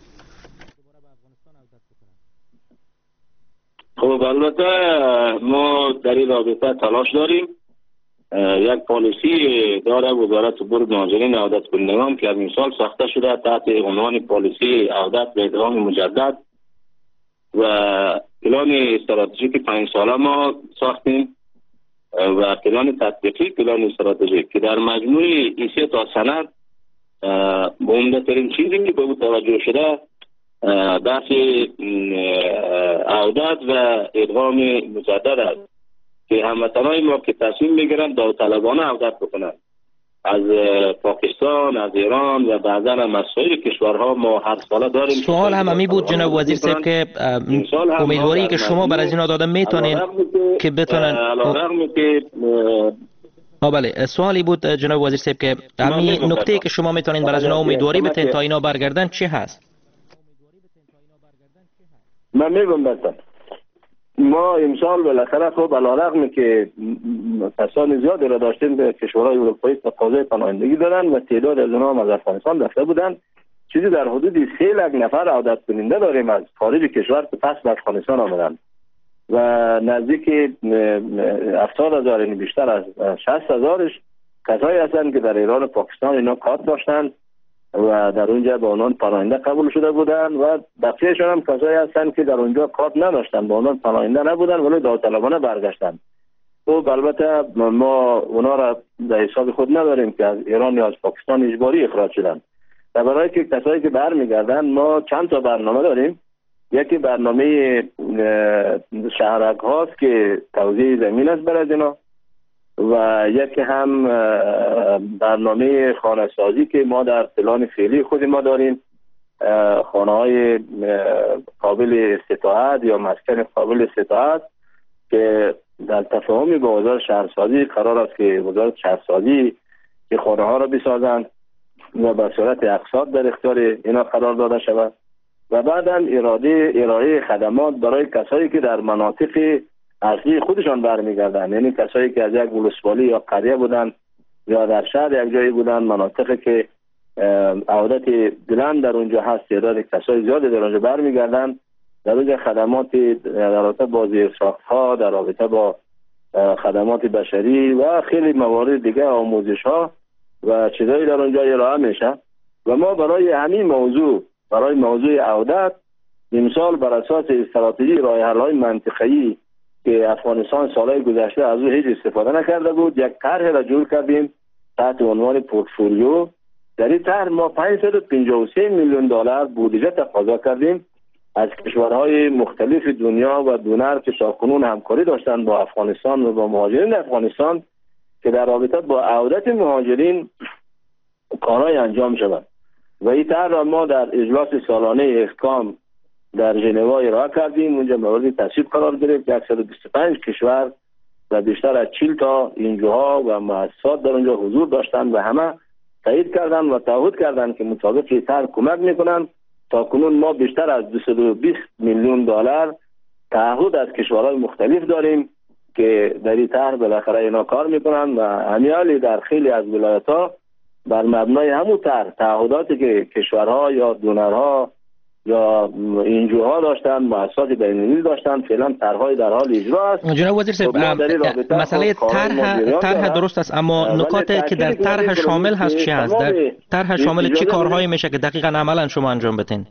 خب البته ما در این رابطه تلاش داریم. یک پالیسی داره وزارت امور مهاجرین عودت کنندگان که از امسال ساخته شده تحت عنوان پالیسی عودت به ادغام مجدد و پلان استراتژیک پنج ساله ما ساختیم و پلان تطبیقی پلان استراتژیک که در مجموع این سه تا سند عمده ترین چیزی که به او توجه شده بحث عودت و ادغام مجدد است که هموطنان ما که تصمیم میگیرند داوطلبانه عودت بکنند از پاکستان، از ایران و بعضا هم از سایر کشورها ما هر ساله داریم. سوال هم همی بود جناب وزیر صاحب که امیدواری که شما برای از اینا داده میتونین که بتونن ها بله سوالی بود جناب وزیر صاحب که همین نکته که شما میتونین برای از اینا امیدواری بتین تا اینا برگردن چی هست؟ من میگم بسن ما امسال بالاخره خب علیرغم که کسان زیادی را داشتیم به کشورهای اروپایی تقاضای پناهندگی دارن و تعداد از اونها هم از افغانستان رفته بودن، چیزی در حدود سه لک نفر عودت کننده داریم از خارج کشور که پس به افغانستان آمدن و نزدیک هفتاد هزار یعنی بیشتر از شصت هزارش کسایی هستند که در ایران و پاکستان اینا کارت داشتن و در اونجا به عنوان پناهنده قبول شده بودن و بقیه‌شون هم کسایی هستند که در اونجا کارت نداشتن، به عنوان پناهنده نبودن ولی داوطلبانه برگشتن. خب البته ما اونا را در حساب خود نداریم که از ایران یا از پاکستان اجباری اخراج شدن. و برای که کسایی که برمیگردن ما چند تا برنامه داریم. یکی برنامه شهرک هاست که توزیع زمین است برای اینا و یکی هم برنامه خانه سازی که ما در پلان فعلی خود ما داریم، خانه های قابل استطاعت یا مسکن قابل استطاعت که در تفاهم با وزارت شهرسازی قرار است که وزارت شهرسازی که خانه ها را بسازند و به صورت اقساط در اختیار اینا قرار داده شود و بعدا اراده ارائه خدمات برای کسایی که در مناطق اصلی خودشان برمیگردن، یعنی کسایی که از یک ولسوالی یا قریه بودن یا در شهر یک جایی بودن، مناطقی که عودت بلند در اونجا هست، تعداد کسای زیادی در اونجا برمیگردن، در اونجا خدمات در رابطه با زیرساخت‌ها، در رابطه با خدمات بشری و خیلی موارد دیگه، آموزش ها و چیزایی در اونجا ارائه میشه و ما برای همین موضوع برای موضوع عودت امسال بر اساس استراتژی راه حل‌های منطقه‌ای که افغانستان سالهای گذشته از او هیچ استفاده نکرده بود، یک طرح را جور کردیم تحت عنوان پورتفولیو. در این طرح ما پانصد و پنجاه و سه میلیون دلار بودجه تقاضا کردیم از کشورهای مختلف دنیا و دونر که تاکنون همکاری داشتن با افغانستان و با مهاجرین افغانستان که در رابطه با عودت مهاجرین کارهای انجام شود و این طرح را ما در اجلاس سالانه احکام در ژنوا ارائه کردیم. اونجا مورد تصویب قرار گرفت. صد و بیست و پنج کشور و بیشتر از چهل تا انجوها و مؤسسات در اونجا حضور داشتند و همه تایید کردند و تعهد کردند که مطابق این طرح کمک میکنند. تا کنون ما بیشتر از دویست و بیست میلیون دلار تعهد از کشورهای مختلف داریم که در این طرح بالاخره اینا کار میکنند و امیالی در خیلی از ولایت‌ها بر مبنای همون طرح تعهداتی که کشورها یا دونرها یا انجوها داشتن، مؤسسات بین‌المللی داشتن، فعلا طرح‌های در حال اجرا است. جناب وزیر صاحب، مسئله طرح طرح درست است، اما نکاتی که در طرح شامل هست چی هست؟ در طرح شامل چه کارهایی میشه که دقیقاً عملاً شما انجام بدین؟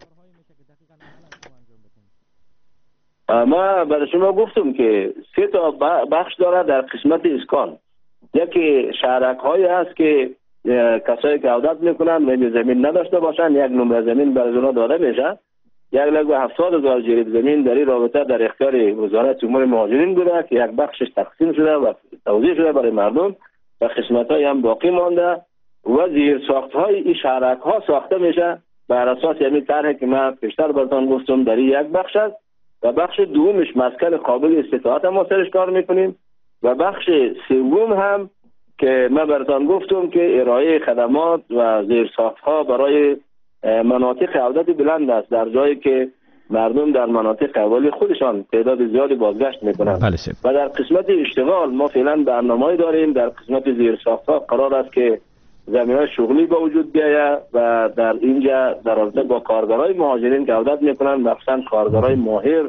ما برای شما گفتم که سه تا بخش داره در قسمت اسکان. یکی شهرک‌هایی هست که کسایی که عودت میکنن و زمین نداشته باشن، یک نمره زمین برای اونا داده میشه. یک لک و هفتاد هزار جریب زمین در این رابطه در اختیار وزارت امور مهاجرین بوده که یک بخشش تقسیم شده و توزیع شده برای مردم و قسمت‌های هم باقی مانده و زیر ساخت‌های این شهرک‌ها ساخته میشه بر اساس همین طرحی که من پیشتر براتون گفتم در یک بخش است و بخش دومش مسکن قابل استطاعت ما سرش کار میکنیم و بخش سوم هم که من براتون گفتم که ارائه خدمات و زیرساخت‌ها برای مناطق عودت بلند است در جایی که مردم در مناطق اولی خودشان تعداد زیادی بازگشت میکنند. و در قسمت اشتغال ما فعلا برنامه‌ای داریم. در قسمت زیرساخت‌ها قرار است که زمینه‌های شغلی به وجود بیاید و در اینجا در رابطه با کارگرای مهاجرین که عودت میکنند مخصوصا کارگرای ماهر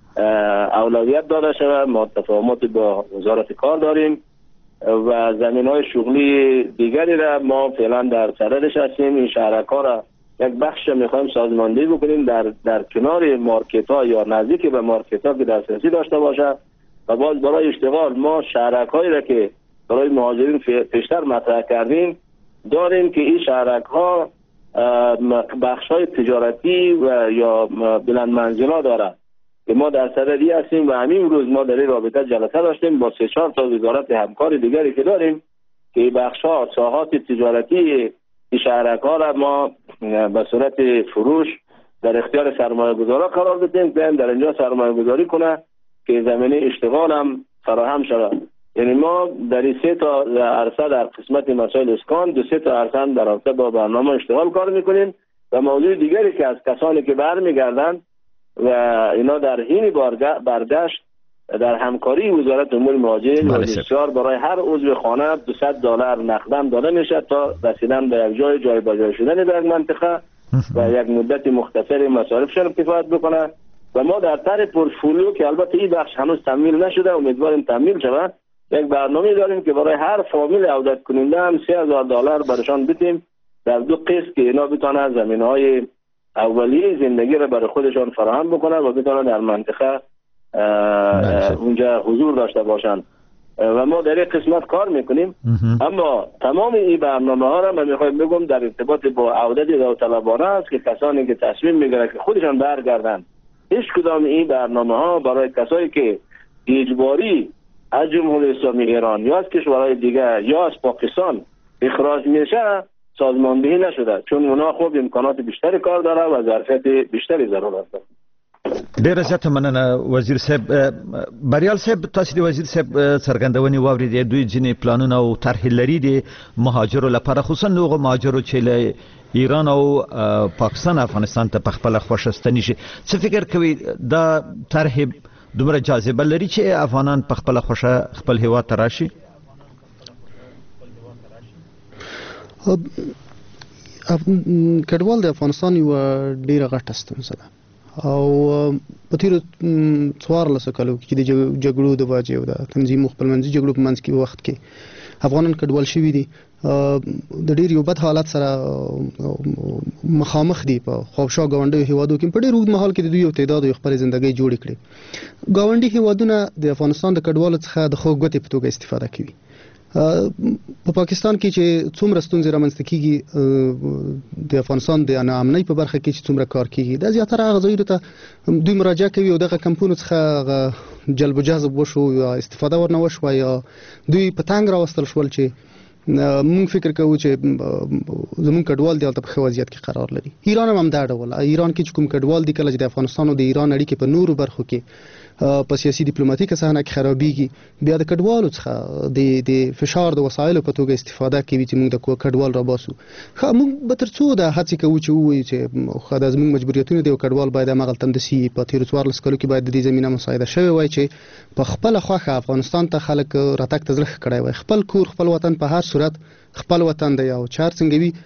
اولویت داده شود. ما تفاهمات با وزارت کار داریم و زمین‌های شغلی دیگری را ما فعلا در صددش هستیم. این شهرک‌ها را یک بخش میخوایم سازماندهی بکنیم در در کنار مارکت‌ها یا نزدیک به مارکت‌ها که دسترسی داشته باشه و باز برای اشتغال ما شهرک‌هایی را که برای مهاجرین پیشتر مطرح کردیم داریم که این شهرک‌ها بخش‌های تجارتی و یا بلند منزل‌ها دارند که ما در صددی هستیم و همین روز ما در این رابطه جلسه داشتیم با سه چهار تا وزارت همکار دیگری که داریم که این بخش‌ها ساحات تجارتی این شهرک‌ها را ما به صورت فروش در اختیار سرمایه‌گذارا قرار بدیم که در اینجا سرمایه‌گذاری کنه که زمینه اشتغال هم فراهم شود. یعنی ما در این سه تا عرصه در قسمت مسائل اسکان دو سه تا عرصه در رابطه با برنامه اشتغال کار میکنیم و موضوع دیگری که از کسانی که برمیگردن و اینا در حین برگشت در همکاری وزارت امور مهاجرین و بسیار برای هر عضو خانه دویست دلار نقدم داده میشه تا رسیدن به یک جای جای بجای شدن در یک منطقه و یک مدت مختصری مصارفشون کفایت بکنه. و ما در طرح پورتفولیو که البته این بخش هنوز تکمیل نشده امیدواریم تکمیل شود یک برنامه داریم که برای هر فامیل عودت کننده هم سه هزار دلار برشان بدیم در دو قسط که اینا بتونن زمینه‌های اولیه زندگی را برای خودشان فراهم بکنن و بتونن در منطقه اونجا حضور داشته باشند و ما در این قسمت کار میکنیم. اما تمام این برنامه ها را من میخوایم بگم در ارتباط با عودت داوطلبانه است که کسانی که تصمیم میگیرن که خودشان برگردن. هیچ کدام این برنامه ها برای کسایی که اجباری از جمهوری اسلامی ایران یا از کشورهای دیگر یا از پاکستان اخراج میشه سازماندهی نشده، چون اونا خوب امکانات بیشتری کار داره و ظرفیت بیشتری ضرورت داره. ډیره زیاته مننه وزیر صاحب. بریال صاحب تاسو د وزیر صاحب څرګندونې واورېدې دوی ځینې پلانونه او طرحې لري د مهاجرو لپاره خصوصا هغو مهاجرو چې له ایران او پاکستان افغانستان ته په خپله خوښه ستنې شي. څه فکر کوي دا طرحې دومره جاذبه لري چې افغانان په خپله خوښه خپل هیواد ته راشي؟ کډوال د افغانستان یو ډیره غټه ستونزه ده او په تیرو څوارلسو کالو کې د جګړو د وجې او د تنظیم خپلمنځي جګړو په منځ کې وخت کې افغانان کډوال شوي دي د ډیر یو بد حالت سره مخامخ دي په خوابشا ګاونډیو هیوادو کې په ډیر اوږد مهال کې د دوی یو تعداد یو خپلې ژوندۍ جوړې کړې. ګاونډي هیوادونه د افغانستان د کډوالو څخه د خوږ ګوتې په توګه استفاده کوي. په پاکستان کې چې څومره ستونزې رامنځته کیږي د افغانستان د ناامنۍ په برخه کې چې څومره کار کیږي دا زیاتره هغه ځایونو ته دوی مراجعه کوي او دغه کمپونو څخه جلب و جذب وشو یا استفاده ورنه وشوه یا دوی په تنګ راوستل شول چې مونږ فکر کوو چې زمونږ کډوال د په وضعیت کې قرار لري. ایران هم دا ډول ایران کې کوم کډوال دي کله چې د افغانستان او د ایران اړیکې په نورو برخو کې په سیاسي ډیپلوماټیکه صحنه کې خرابېږي، بیا د کډوالو څخه د د فشار د وسایلو په توګه استفاده کوي چې موږ د کډوال را باسو. خو موږ به تر څو د هڅې کوو چې ووایو چې خو د زموږ مجبوریتونه دي او کډوال باید هماغلته همداسې په تېرو څوارلسو کالو کې باید د دې زمینه مساعده شوې وای چې په خپله خوښه افغانستان ته خلک راتګ ته زړه ښه کړی وای. خپل کور خپل وطن په هر صورت خپل وطن دی او چار څنګه وي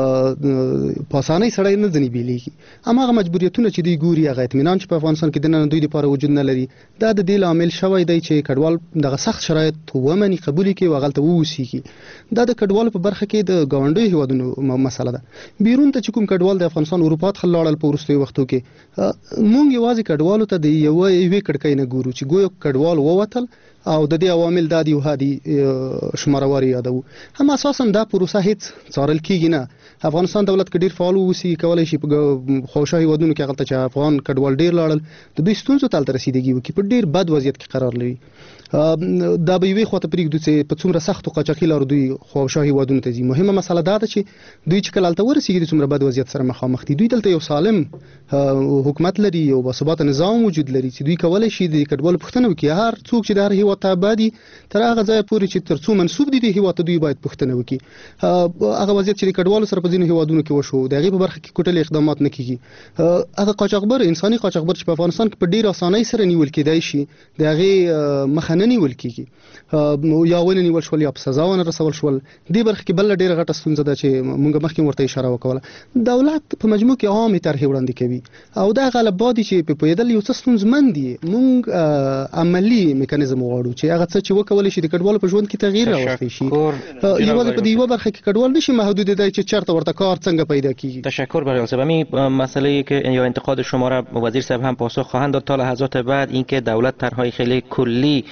په اسانۍ سړی نه ځنې بیلیږي. هماغه مجبوریتونه چې دوی ګوري هغه اطمینان چې په افغانستان کې دننه دوی لپاره وجود نه لري، دا د دې لامل شوی دی چې کډوال دغه سخت شرایط ومني، قبول کړي او هغلته واوسېږي. دا د کډوالو په برخه کې د ګاونډیو هېوادونو مسله ده. بیرون ته چې کوم کډوال د افغانستان اروپا څخه لاړل په وروستیو وختو کې، موږ یوازې کډوالو ته د یوه یوې کړکۍ نه ګورو چې ګویا کډوال ووتل او د دې عوامل د دې وهادي شماروار یادو. هم اساسا دا پروسه هیڅ څارل کیږي نه. افغانستان دولت کې ډیر فعال وسی کولای شي په خوشاهي ودونو کې غلطه چې افغان کډوال ډیر لاړل د دوی ستونزو تل رسیدګي وکي په ډیر بد وضعیت کې قرار لري. دا به وي خو ته پرېږدو چې په څومره سختو قاچاقي لارو دوی خوشاهي ودونو ته ځي. مهمه مسله دا ده چې دوی چې کله هلته ورسېږي د څومره بد وضعیت سره مخامخ دي. دوی دلته یو سالم حکومت لري، یو باثباته نظام وجود لري چې دوی کولی شي د کډوالو پوښتنه وکړي. هر څوک چې د هر هېواد ته اباد دي تر هغه ځایه پورې چې تر څو منسوب دي د هېواد ته دوی باید پوښتنه وکړي. هغه وضعیت چې د کډوالو سره په ځینو هېوادونو کې وشو د هغې په برخه کې کوټلې اقدامات نه کېږي. هغه قاچاقبر انساني قاچاقبر چې په افغانستان کې په ډېر اسانۍ سره نیول کېدای شي د هغې مخه نه نیول کېږي، یا ونیول شول یا په سزا ونه رسول شول. دې برخه کې بله ډېره غټه ستونزه ده چې موږ مخکې ورته اشاره وکوله. دولت په مجموع کې عامې طرحې وړاندې کوي او دا غالبا دي چې په پوهېدل یو څه ستونزمن دي. موږ عملي میکانیزم غواړو چې هغه څه چې وکولی شي د کډوالو په ژوند کې تغییر راوستی شي. یوازې په دې یوه برخه کې کډوال نشي محدود دی چې چېرته ورته کار څنګه پیدا کیږي. تشکر برای صاحب. همین مسئله که یا انتقاد شما را وزیر صاحب هم پاسخ خواهند داد تا لحظات بعد، اینکه دولت طرحهای خیلی کلی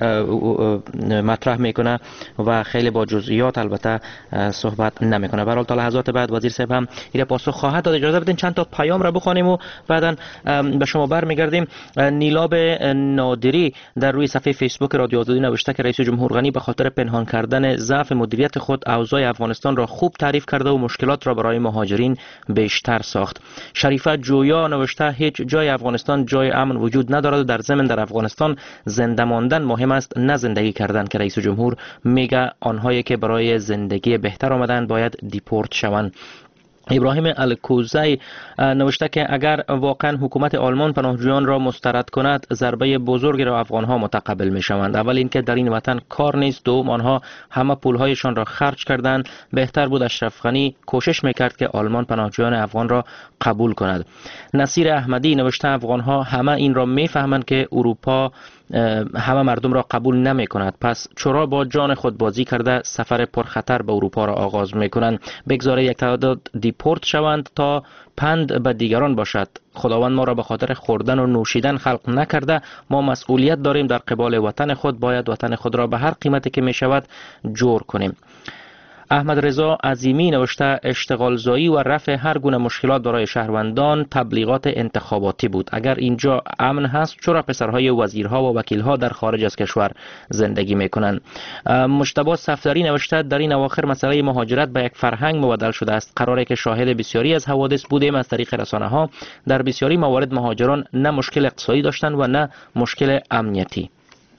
مطرح میکنه و خیلی با جزئیات البته صحبت نمیکنه. به هر حال تا لحظات بعد وزیر صاحب هم این پاسخ خواهد داد. اجازه بدین چند تا پیام را بخوانیم و بعدا به شما برمیگردیم. نیلاب نادری در روی صفحه فیسبوک رادیو آزادی نوشته که رئیس جمهور غنی به خاطر پنهان کردن ضعف مدیریت خود اوضاع افغانستان را خوب تعریف کرده و مشکلات را برای مهاجرین بیشتر ساخت. شریفه جویا نوشته هیچ جای افغانستان جای امن وجود ندارد و در ضمن در افغانستان زنده ماندن مهم است نه زندگی کردن، که رئیس جمهور میگه آنهایی که برای زندگی بهتر آمدن باید دیپورت شوند. ابراهیم الکوزی نوشته که اگر واقعا حکومت آلمان پناهجویان را مسترد کند ضربه بزرگی را افغانها متقبل می شوند. اول اینکه در این وطن کار نیست، دوم آنها همه پولهایشان را خرج کردند. بهتر بود اشرف غنی کوشش میکرد که آلمان پناهجویان افغان را قبول کند. نصیر احمدی نوشته افغانها همه این را میفهمند که اروپا همه مردم را قبول نمی کند، پس چرا با جان خود بازی کرده سفر پرخطر به اروپا را آغاز می کنند؟ بگذاره یک تعداد دیپورت شوند تا پند به دیگران باشد. خداوند ما را به خاطر خوردن و نوشیدن خلق نکرده. ما مسئولیت داریم در قبال وطن خود، باید وطن خود را به هر قیمتی که می شود جور کنیم. احمد رضا عظیمی نوشته اشتغال زایی و رفع هر گونه مشکلات برای شهروندان تبلیغات انتخاباتی بود. اگر اینجا امن هست چرا پسرهای وزیرها و وکیلها در خارج از کشور زندگی میکنند؟ مجتبی صفدری نوشته در این اواخر مسئله مهاجرت به یک فرهنگ مبدل شده است. قراره که شاهد بسیاری از حوادث بودیم از طریق رسانه ها. در بسیاری موارد مهاجران نه مشکل اقتصادی داشتند و نه مشکل امنیتی.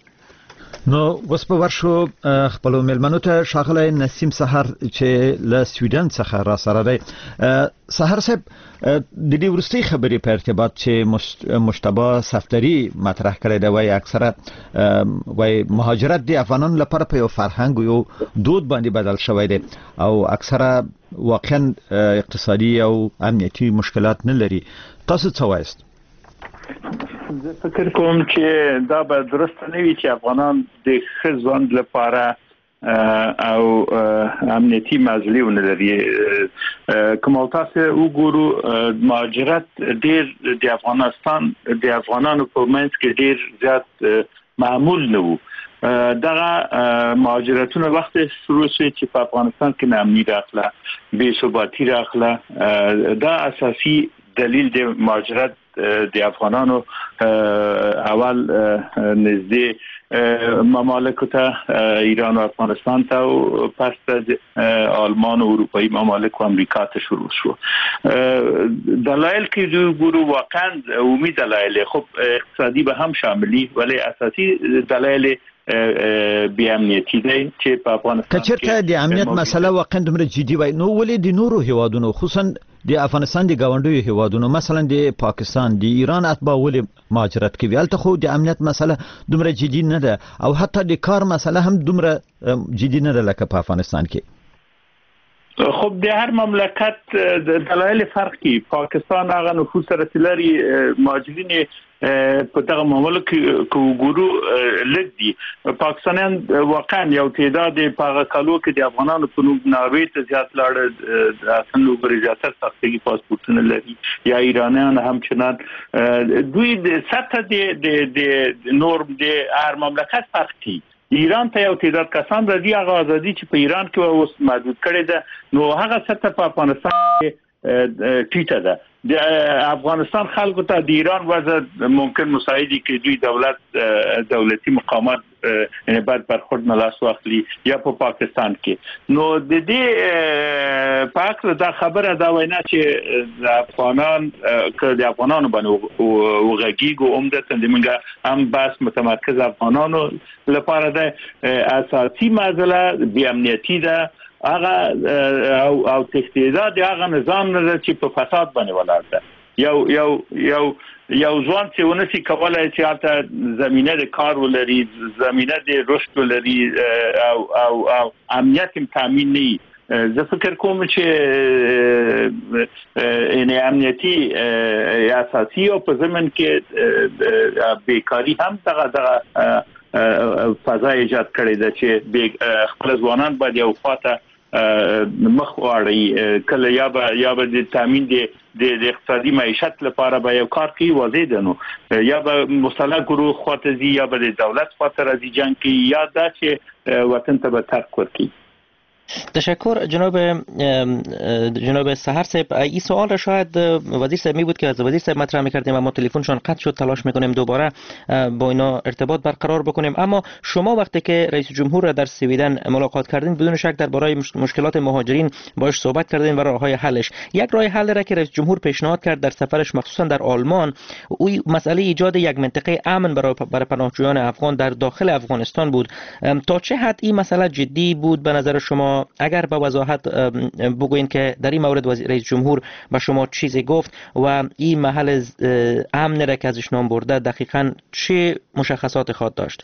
نو اوس په ورشو خپلو مېلمنو ته ښاغلی نسیم سحر چې له سویډن څخه را سره دی. سحر صاحب د دې وروستۍ خبرې په ارتباط چې مجتبی صفدري مطرح کړی دی، وایي اکثره وایي مهاجرت د افغانانو لپاره په یو فرهنګ یو دود باندې بدل شوی دی او اکثره واقعا اقتصادي او امنیتي مشکلات نه لري. تاسو څه وایست؟ زه فکر کوم چې دا به درست نه وي چې افغانان د ښه ژوند لپاره او امنیتي مسلې ونه لري. کوم تاسو وګورو مهاجرت ډېر د افغانستان د افغانانو په منځ کې ډېر زیات معمول نه وو. دغه مهاجرتونه وخت شروع شوه چې په افغانستان کې ناامني راغله، بې ثباتي راغله. دا اساسي دلیل د مهاجرت د افغانانو اول نزدې ممالک ته ایران و افغانستان ته و پس آلمان و اروپایی ممالک و امریکا ته شروع شو. دلایل که جو گروه واقعا عمومی دلایل خب اقتصادی به هم شاملی ولی اساسی دلایل بی امنیتی دی چې په افغانستان کې کچرته د امنیت مسله واقعا دومره جدي وای نو ولې د نورو هیوادونو خصوصا د افغانستان د گاونډیو هیوادونو مثلا د پاکستان د ایران اتباع ولې مهاجرت کوي البته خو د امنیت مسله دومره جدي نه ده او حتی د کار مسله هم دومره جدي نه ده لکه په افغانستان کې. خب د هر مملکت دلایل فرقی پاکستان هغه نفوس رسیدلري مهاجرین په دغه مملک کې وګورو لږ دي. پاکستانیان واقعا یو تعداد په هغه کالو کې د افغانانو په نوم نوي ته زیات لاړ اصل نو ریاست سختګي پاسپورتونه لري یا ایرانیان همچنان دوی د سطح د د نورم د هر مملکت فرقي. ایران ته یو تعداد کسان راځي هغه ازادي چې په ایران کې اوس محدود کړي ده نو هغه سطح په افغانستان کې ټیټه ده. د افغانستان خلکو ته د ایران وضع ممکن مساعدي کې دوی دولت دولتي مقامات یعنی بعد برخورد نه لاس واخلي یا په پاکستان کې نو د دې پاک دا خبره دا وینا چې د افغانان که د افغانانو باندې وغږیږو عمدتاً د منګه هم بس متمرکز افغانانو لپاره ده اساسي مسله بی امنیتی ده هغه او او تهدیدات هغه نظام نه چې په فساد باندې ولاړ ده. یو یو یو یو ځوان چې ونسي کولای چې حتی زمينه د کار ولري زمينه د رشد ولري او او او امنیت تامین نه زه فکر کوم چې ان امنیتی اساسي او په زمن کې بیکاری هم دغه دغه فضا ایجاد کړی ده چې خپل ځوانان باید یو خواته مخ واړی کله یا به یا به د تامین د اقتصادي معیشت لپاره به یو کار کوي واضح ده نو یا به مسلح گروه خواته زی یا به د دولت خواته راځي جنگ کوي یا دا چې وطن ته به ترک ورکړي. تشکر جناب جناب سحر صاحب. این سوال را شاید وزیر صاحب می بود که از وزیر صاحب مطرح می‌کردیم اما تلفنشون قطع شد تلاش می‌کنیم دوباره با اینا ارتباط برقرار بکنیم. اما شما وقتی که رئیس جمهور را در سویدن ملاقات کردین بدون شک درباره مشکلات مهاجرین باهاش صحبت کردین و راه‌های حلش. یک راه حل را که رئیس جمهور پیشنهاد کرد در سفرش مخصوصا در آلمان او مسئله ایجاد یک منطقه امن برای برای پناهجویان افغان در داخل افغانستان بود. تا چه حد این مسئله جدی بود به نظر شما؟ اگر با وضاحت بگوین که در این مورد رئیس جمهور به شما چیزی گفت و این محل امن را که ازش نام برده دقیقاً چه مشخصات خواهد داشت؟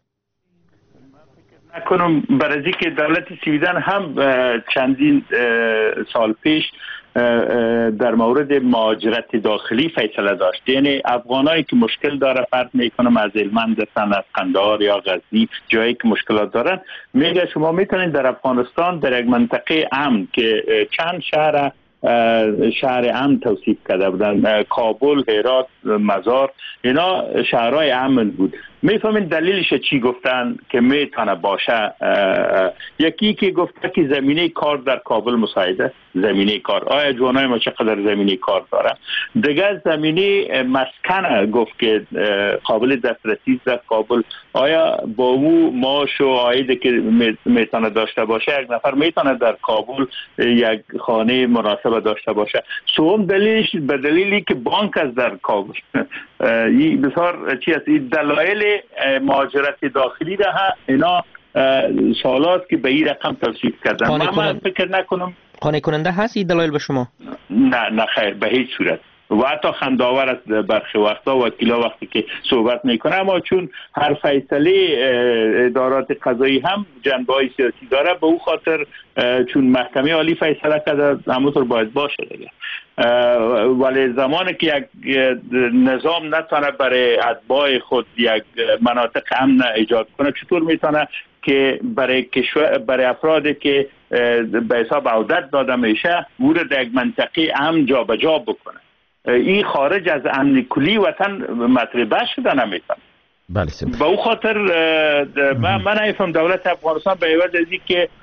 نکنم برای که دولت سویدن هم چندین سال پیش در مورد مهاجرت داخلی فیصله داشت. یعنی افغانایی که مشکل داره فرض میکنم از هلمند هستن از قندهار یا غزنی جایی که مشکلات دارن میگه شما میتونید در افغانستان در یک منطقه امن که چند شهر شهر امن توصیف کرده بودن کابل، هرات، مزار اینا شهرهای امن بود. میفهمین دلیلش چی گفتن که میتونه باشه؟ یکی که گفته که زمینه کار در کابل مساعده زمینه کار آیا جوانای ما چقدر زمینه کار داره؟ دیگه زمینه مسکن گفت که قابل دسترسی در کابل آیا با او معاش و عاید که میتونه داشته باشه یک نفر میتونه در کابل یک خانه مناسب داشته باشه؟ سوم دلیلش به دلیلی که بانک از در کابل این بسیار چی است این دلایل مهاجرت داخلی ده اینا سوالات که به این رقم توصیف کردن من, من فکر نکنم قانع کننده هست این دلایل به شما؟ نه نه خیر به هیچ صورت و حتی خنداور است برخی وقتا وکیلا وقتی که صحبت میکنه اما چون هر فیصله ادارات قضایی هم جنبه‌های سیاسی داره به او خاطر چون محکمه عالی فیصله کرده همونطور باید باشه دیگه ولی زمانی که یک نظام نتونه برای اتباع خود یک مناطق امن ایجاد کنه چطور میتونه که برای کشور برای افرادی که به حساب عودت داده میشه او را در یک منطقه امن جابجا بکنه؟ این خارج از امن کلی وطن مطربه شده نمیتونه. بله به او خاطر من من نفهم دولت افغانستان به عوض از اینکه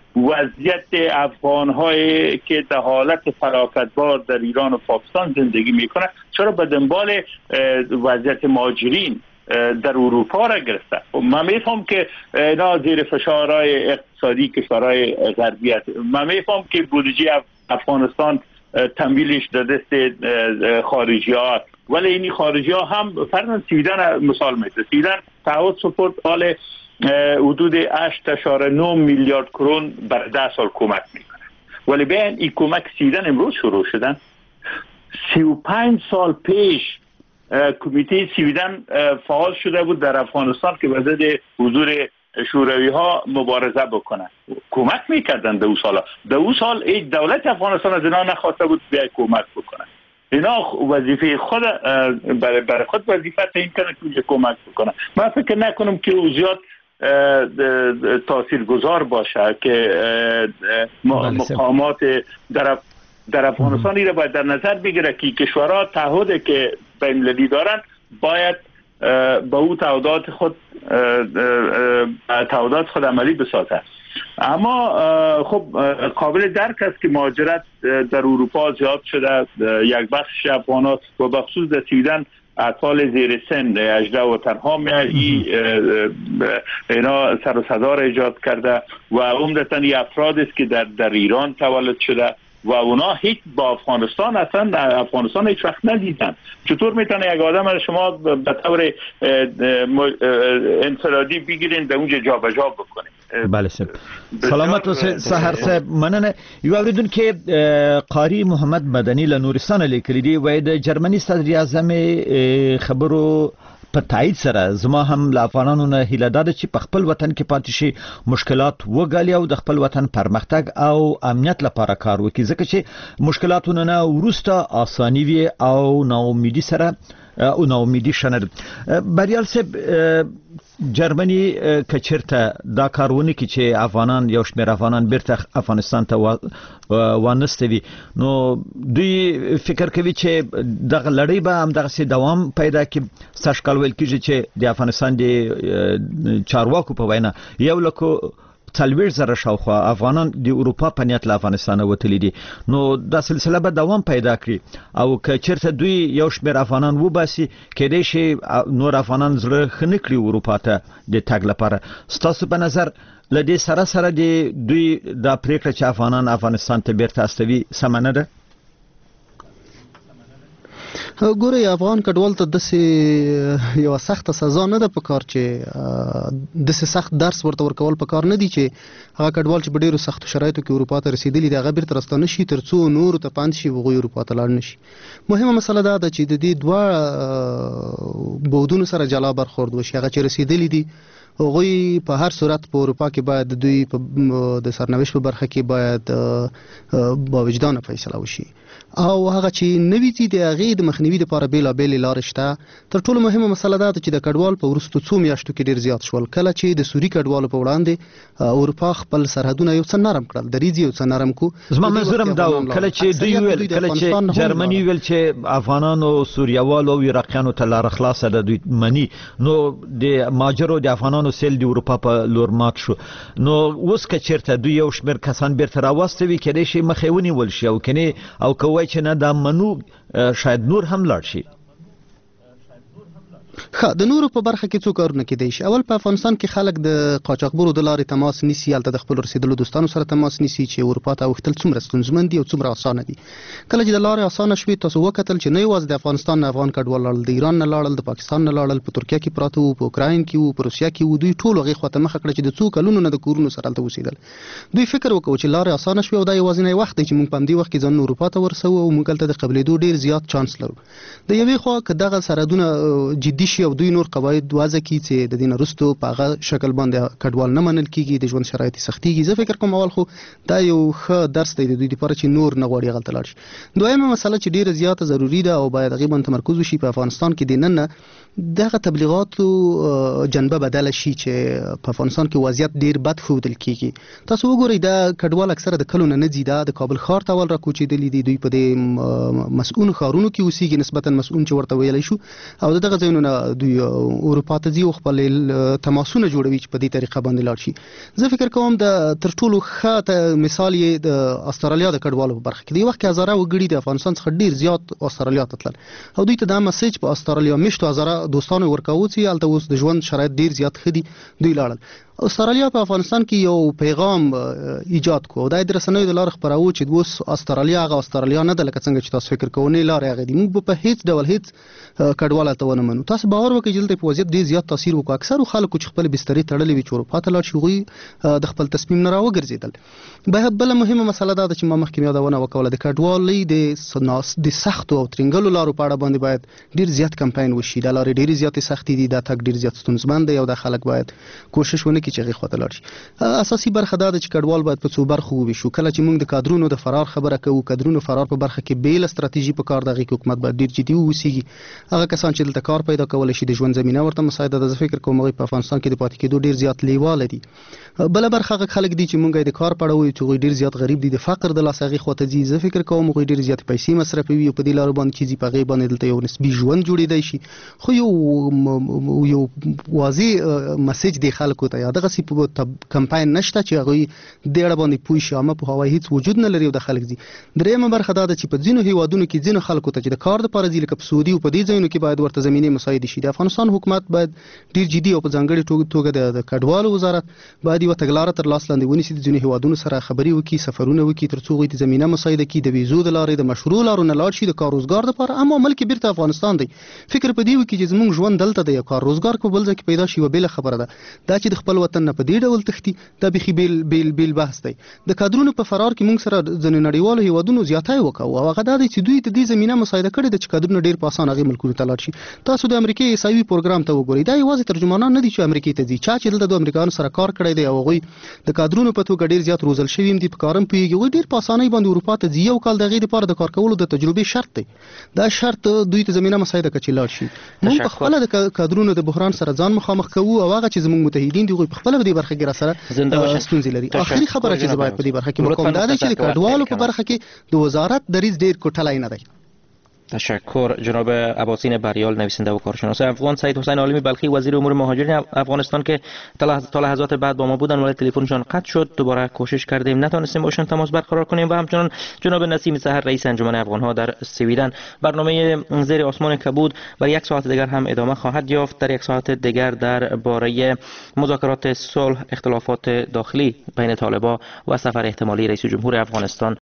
وضعیت افغان‌هایی که در حالت فلاکتبار در ایران و پاکستان زندگی میکنه چرا به دنبال وضعیت مهاجرین در اروپا را گرفته؟ من میفهم که اینا زیر فشارهای اقتصادی کشورهای غربی است. من میفهم که بودجه افغانستان تمویلش در دست خارجی ها، ولی این خارجی ها هم فرضاً سویدن مثال میده. سویدن تعهد سپرد حال حدود هشت اشاره نه میلیارد کرون برای ده سال کمک میکنه، ولی بیان این کمک سویدن امروز شروع شدن. سی و پنج سال پیش کمیته سویدن فعال شده بود در افغانستان که به ضد حضور شوروی ها مبارزه بکنن، کمک میکردن. در اون سال در اون سال هیچ دولت افغانستان از اینا نخواسته بود بیای کمک بکنن. اینا وظیفه خود برای برای خود وظیفه تعیین کردن که کمک بکنن. من فکر نکنم که او زیاد تاثیرگذار باشه که مقامات در در افغانستان را باید در نظر بگیره که کشورها تعهدی که بین المللی دارن باید با او تعهدات خود تعهدات خود عملی بسازه. اما خب قابل درک است که مهاجرت در اروپا زیاد شده. یک بخش افغانات و بخصوص در سویدن اطفال زیر سن هجده و تنها می اینا سر و صدا را ایجاد کرده و عمدتاً این افراد است که در در ایران تولد شده و اونا هیچ با افغانستان اصلا افغانستان هیچ وقت ندیدن. چطور میتونه یک آدم از شما به طور انفرادی بگیرین در اونجا جا به جا بکنین؟ بله سب سلامت و سحر صاحب مننه. یو اوریدون که قاری محمد مدنی له نورستان لیکلی دی و د جرمني صدر اعظم خبرو په تایید سره زما هم له افغانانو نه هیله ده چې په خپل وطن کې پاتې شي، مشکلات وګالي او د خپل وطن پرمختګ او امنیت لپاره کار وکړي، ځکه چې مشکلاتونه نه وروسته اساني وي او ناامیدي سره او ناامیدي شنه. بریال صاحب جرمني کچرته دا کارونه کې چې افغانان یو شمېر افغانان بیرته افغانستان ته وانستوي، نو دوی فکر کوي چې دغه لړۍ به هم دغه دوام پیدا کړي. سږ کال ویل کېږي چې د افغانستان د چارواکو په وینا یو لکو څلوېښت زره شاوخوا افغانان د اروپا په نیت له افغانستانه وتلي دي، نو دا سلسله به دوام پیدا کړي او که چېرته دوی یو شمېر افغانان وباسي کېدای شي نور افغانان زړه ښه نه کړي اروپا ته د تګ لپاره. ستاسو په نظر له دې سره سره د دوی دا پرېکړه چې افغانان افغانستان ته بیرته استوي سمه نه ده؟ ګورئ افغان کډوال ته داسې یو سخت سزا نه ده په کار چې داسې سخت درس ورته ورکول په کار نه دي چې هغه کډوال چې په ډیرو سختو شرایطو کې اروپا ته رسیدلي دي هغه بیرته راستانه شي تر څو نورو ته پاند شي هغوی اروپا ته لاړ نه شي. مهمه مسله دا ده چې د دې دوه بودونو سره جلا برخورد وشي. هغه چې رسیدلي دي هغوی په هر صورت په اروپا کې باید د دوی د سرنوشت په برخه کې باید با وجدانه فیصله وشي او هغه چې نوي دي د هغې د مخنیوي دپاره بېلابېلې لارې شته. تر ټولو مهمه مسله دا ده چې د کډوال په وروستو څو میاشتو کې ډېر زیات شول. کله چې د سوري کډوالو په وړاندې اروپا خپل سرحدونه یو څه نرم کړل، دریځ یو څه نرم کو. زما منظور هم دا و کله چې دوی ویل کله چې جرمني ویل چې افغانانو سوریوالو او عراقیانو ته لاره خلاصه ده دوی مني، نو د ماجرو د افغانانو سیل د اروپا په لور مات شو. نو اوس که چېرته دوی یو شمېر کسان بیرته راواستوي کېدای شي مخې ونیول شي او کنې او که وایي چې نه دا منو شاید نور هم لاړ شي. ښه د نورو په برخه کې څو کارونه کېدای شي. اول په افغانستان کې خلک د قاچاقبرو د لارې تماس نیسي، هلته د خپلو رسېدلو دوستانو سره تماس نیسي چې اروپا ته اوښتل څومره ستونزمن دي او څومره اسانه دي. کله چې د لارې اسانه شوې تاسو وکتل چې نه یوازې د افغانستان نه افغان کډوال لاړل، د ایران نه لاړل، د پاکستان نه لاړل، په ترکیه کې پراته وو، په اوکراین کې وو، په روسیه کې وو، دوی ټول هغې خواته مخه کړه چې د څو کلونو نه د کورونو سره هلته اوسېدل. دوی فکر وکړو چې لارې اسانه شوې او دا یوازینی وخت دی چې موږ په همدې وخت کې ځانونه اروپا ته ورسوو او موږ هلته د قبلېدو ډېر زیات چانس لرو. د یوې خوا که دغه سرحدونه جدي شي او دوی نور قواعد وضع کړي چې د دې نه وروستو په هغه شکل باندې کډوال نه منل کېږي، د ژوند شرایط یې سختېږي، زه فکر کوم اول خو دا یو ښه درس دی د دوی دپاره چې نور نه غواړي هغلته لاړ شي. دویمه مسله چې ډېره زیاته ضروري ده او باید هغې باندې تمرکز وشي په افغانستان کې دننه دغه تبلیغاتو جنبه بدله شي چې په افغانستان کې وضعیت ډېر بد ښودل کېږي. تاسو وګورئ دا کډوال اکثره د کلو نه نه ځي، دا د کابل ښار ته اول راکوچېدلي دي، دوی په دې مسؤون ښارونو کې اوسېږي نسبتا مسؤون چې ورته ویلی شو او د دغه ځایونو نه دوی اروپا ته ځي او خپل تماسونه جوړوي چې په دې طریقه باندې لاړ شي. زه فکر کوم د تر ټولو ښه مثال یې د استرالیا د کډوالو په برخه کې دی. وخت کې هزاره وګړي د افغانستان څخه ډیر زیات استرالیا ته تلل او دوی ته دا مسیج په استرالیا میشتو هزاره دوستانو ورکاوه چې هلته اوس د ژوند شرایط ډیر زیات ښه دي. دوی لاړل استرالیا په افغانستان کې یو پیغام ایجاد کو او د رسنیو د لارې خبراو چې اوس استرالیا هغه استرالیا نه ده لکه څنګه چې تاسو فکر کوئ. نه لارې هغه دي. موږ په هیڅ ډول هیڅ کډوال ته ونه منو. تاسو باور وکړئ چې دلته په وضعیت ډیر زیات تاثیر وکړ. اکثر خلکو چې خپل بسترې تړلې وي چې اروپا ته لاړ شي هغوی د خپل تصمیم نه راوګرځېدل. بل مهمه مسله دا ده چې ما مخکې یادونه وکړه د کډوالۍ د د سختو او ترنګلو لارو په اړه باندې باید ډیر زیات کمپاین وشي. دا لارې ډیرې زیاتې سختې دي. دا تګ ډیر زیات ستونزمن دی او دا خلک باید کوشش ونه کړي چې هغې خواته لاړ شي. اساسي برخه دا ده چې کډوال باید په څو برخو وویشو. کله چې موږ د کادرونو د فرار خبره کوو، کادرونو فرار په برخه کې بیل ستراتیژي په کار دغه حکومت باید ډیر جدي ووسیږي. هغه کسان چې دلته کار پیدا کولی شي د ژوند زمینه ورته مساعده ده. زه فکر کوم هغوی په افغانستان کې د پاتې کېدو ډیر زیات لیواله دي. بله برخه هغه خلک دي چې موږ یې د کار په اړه وایو چې هغوی ډیر زیات غریب دي، د فقر د لاسه هغې خواته ځي. زه فکر کوم هغوی ډیر زیات پیسې مصرفوي او په دې لارو باندې چې ځي په هغې باندې دلته یو نسبي ژوند جوړېدی شي. خو یو یو واضح مسیج دی خلکو ته یا دغسې کمپاین نشته چې هغوی دې اړه باندې پوه شي. عامه پوهاوی هیڅ وجود نه لري او د خلک ځي. درېیمه برخه دا ده چې په ځینو هیوادونو کې ځینو خلکو ته چې د کار دپاره ځي لکه په سعودي او په دې ځایونو کې باید ورته زمینې مساعدې شي. د افغانستان حکومت باید ډیر جدي او په ځانګړې توګه د کډوالو وزارت باید یوه تګلاره تر لاس لاندې ونیسي، د ځینو هیوادونو سره خبرې وکړي، سفرونه وکړي تر څو هغوی ته زمینه مساعده کړي، د ویزو د لارې د مشروع لارو نه لاړ شي د کار روزګار دپاره. اما ملک بیرته افغانستان دی. فکر په دې وکړي چې زموږ ژوند دلته دی، کار روزګار په بل ځای کې پیدا شي. یوه بېله خبره ده دا چې د خپل وطن نه په دې ډول تښتي، دا بیخي بیل بیل بیل بحث دی. د کادرونو په فرار کې موږ سره ځینې نړیوالو هیوادونو زیاتی وکړو او هغه دا دی چې دوی ته دې زمینه مساعده کړې ده چې کادرونه ډېر په اسانه هغې ملکونو ته لاړ شي. تاسو د امریکې عیسوي پروګرام ته وګورئ. دا یوازې ترجمانان نه دي چې امریکې ته ځي. چا چې دلته د امریکایانو سره کار کړی دی او هغوی د کادرونو په توګه ډېر زیات روزل شوي دي، په کار هم پوهېږي، هغوی ډېر په اسانۍ باندې اروپا ته ځي. یو کال د هغې دپاره د کار کولو د تجربې شرط دی. دا شرط دوی ته زمینه مساعده کړه چې لاړ شي. موږ په خپله د کادرونو د بحران سره ځان مخامخ کوو او هغه چې زموږ متحدین دي هغوی په خپله په دې برخه کې راسره ستونزې لري. آخري خبره چې زه باید په دې برخه کې وکړم دا ده چې د کډوالو په برخه کې د وزارت دریځ ډېر کوټلی نه دی. تشکر جناب عباسین بریال، نویسنده و کارشناس افغان. سید حسین عالمی بلخی وزیر امور مهاجرین افغانستان که تا لحظات بعد با ما بودن ولی تلفنشان قطع شد، دوباره کوشش کردیم نتونستیم باشون تماس برقرار کنیم. و همچنان جناب نسیم سحر رئیس انجمن افغان ها در سویدن. برنامه زیر آسمان کبود برای یک ساعت دیگر هم ادامه خواهد یافت. در یک ساعت دیگر درباره مذاکرات صلح، اختلافات داخلی بین طالبان و سفر احتمالی رئیس جمهور افغانستان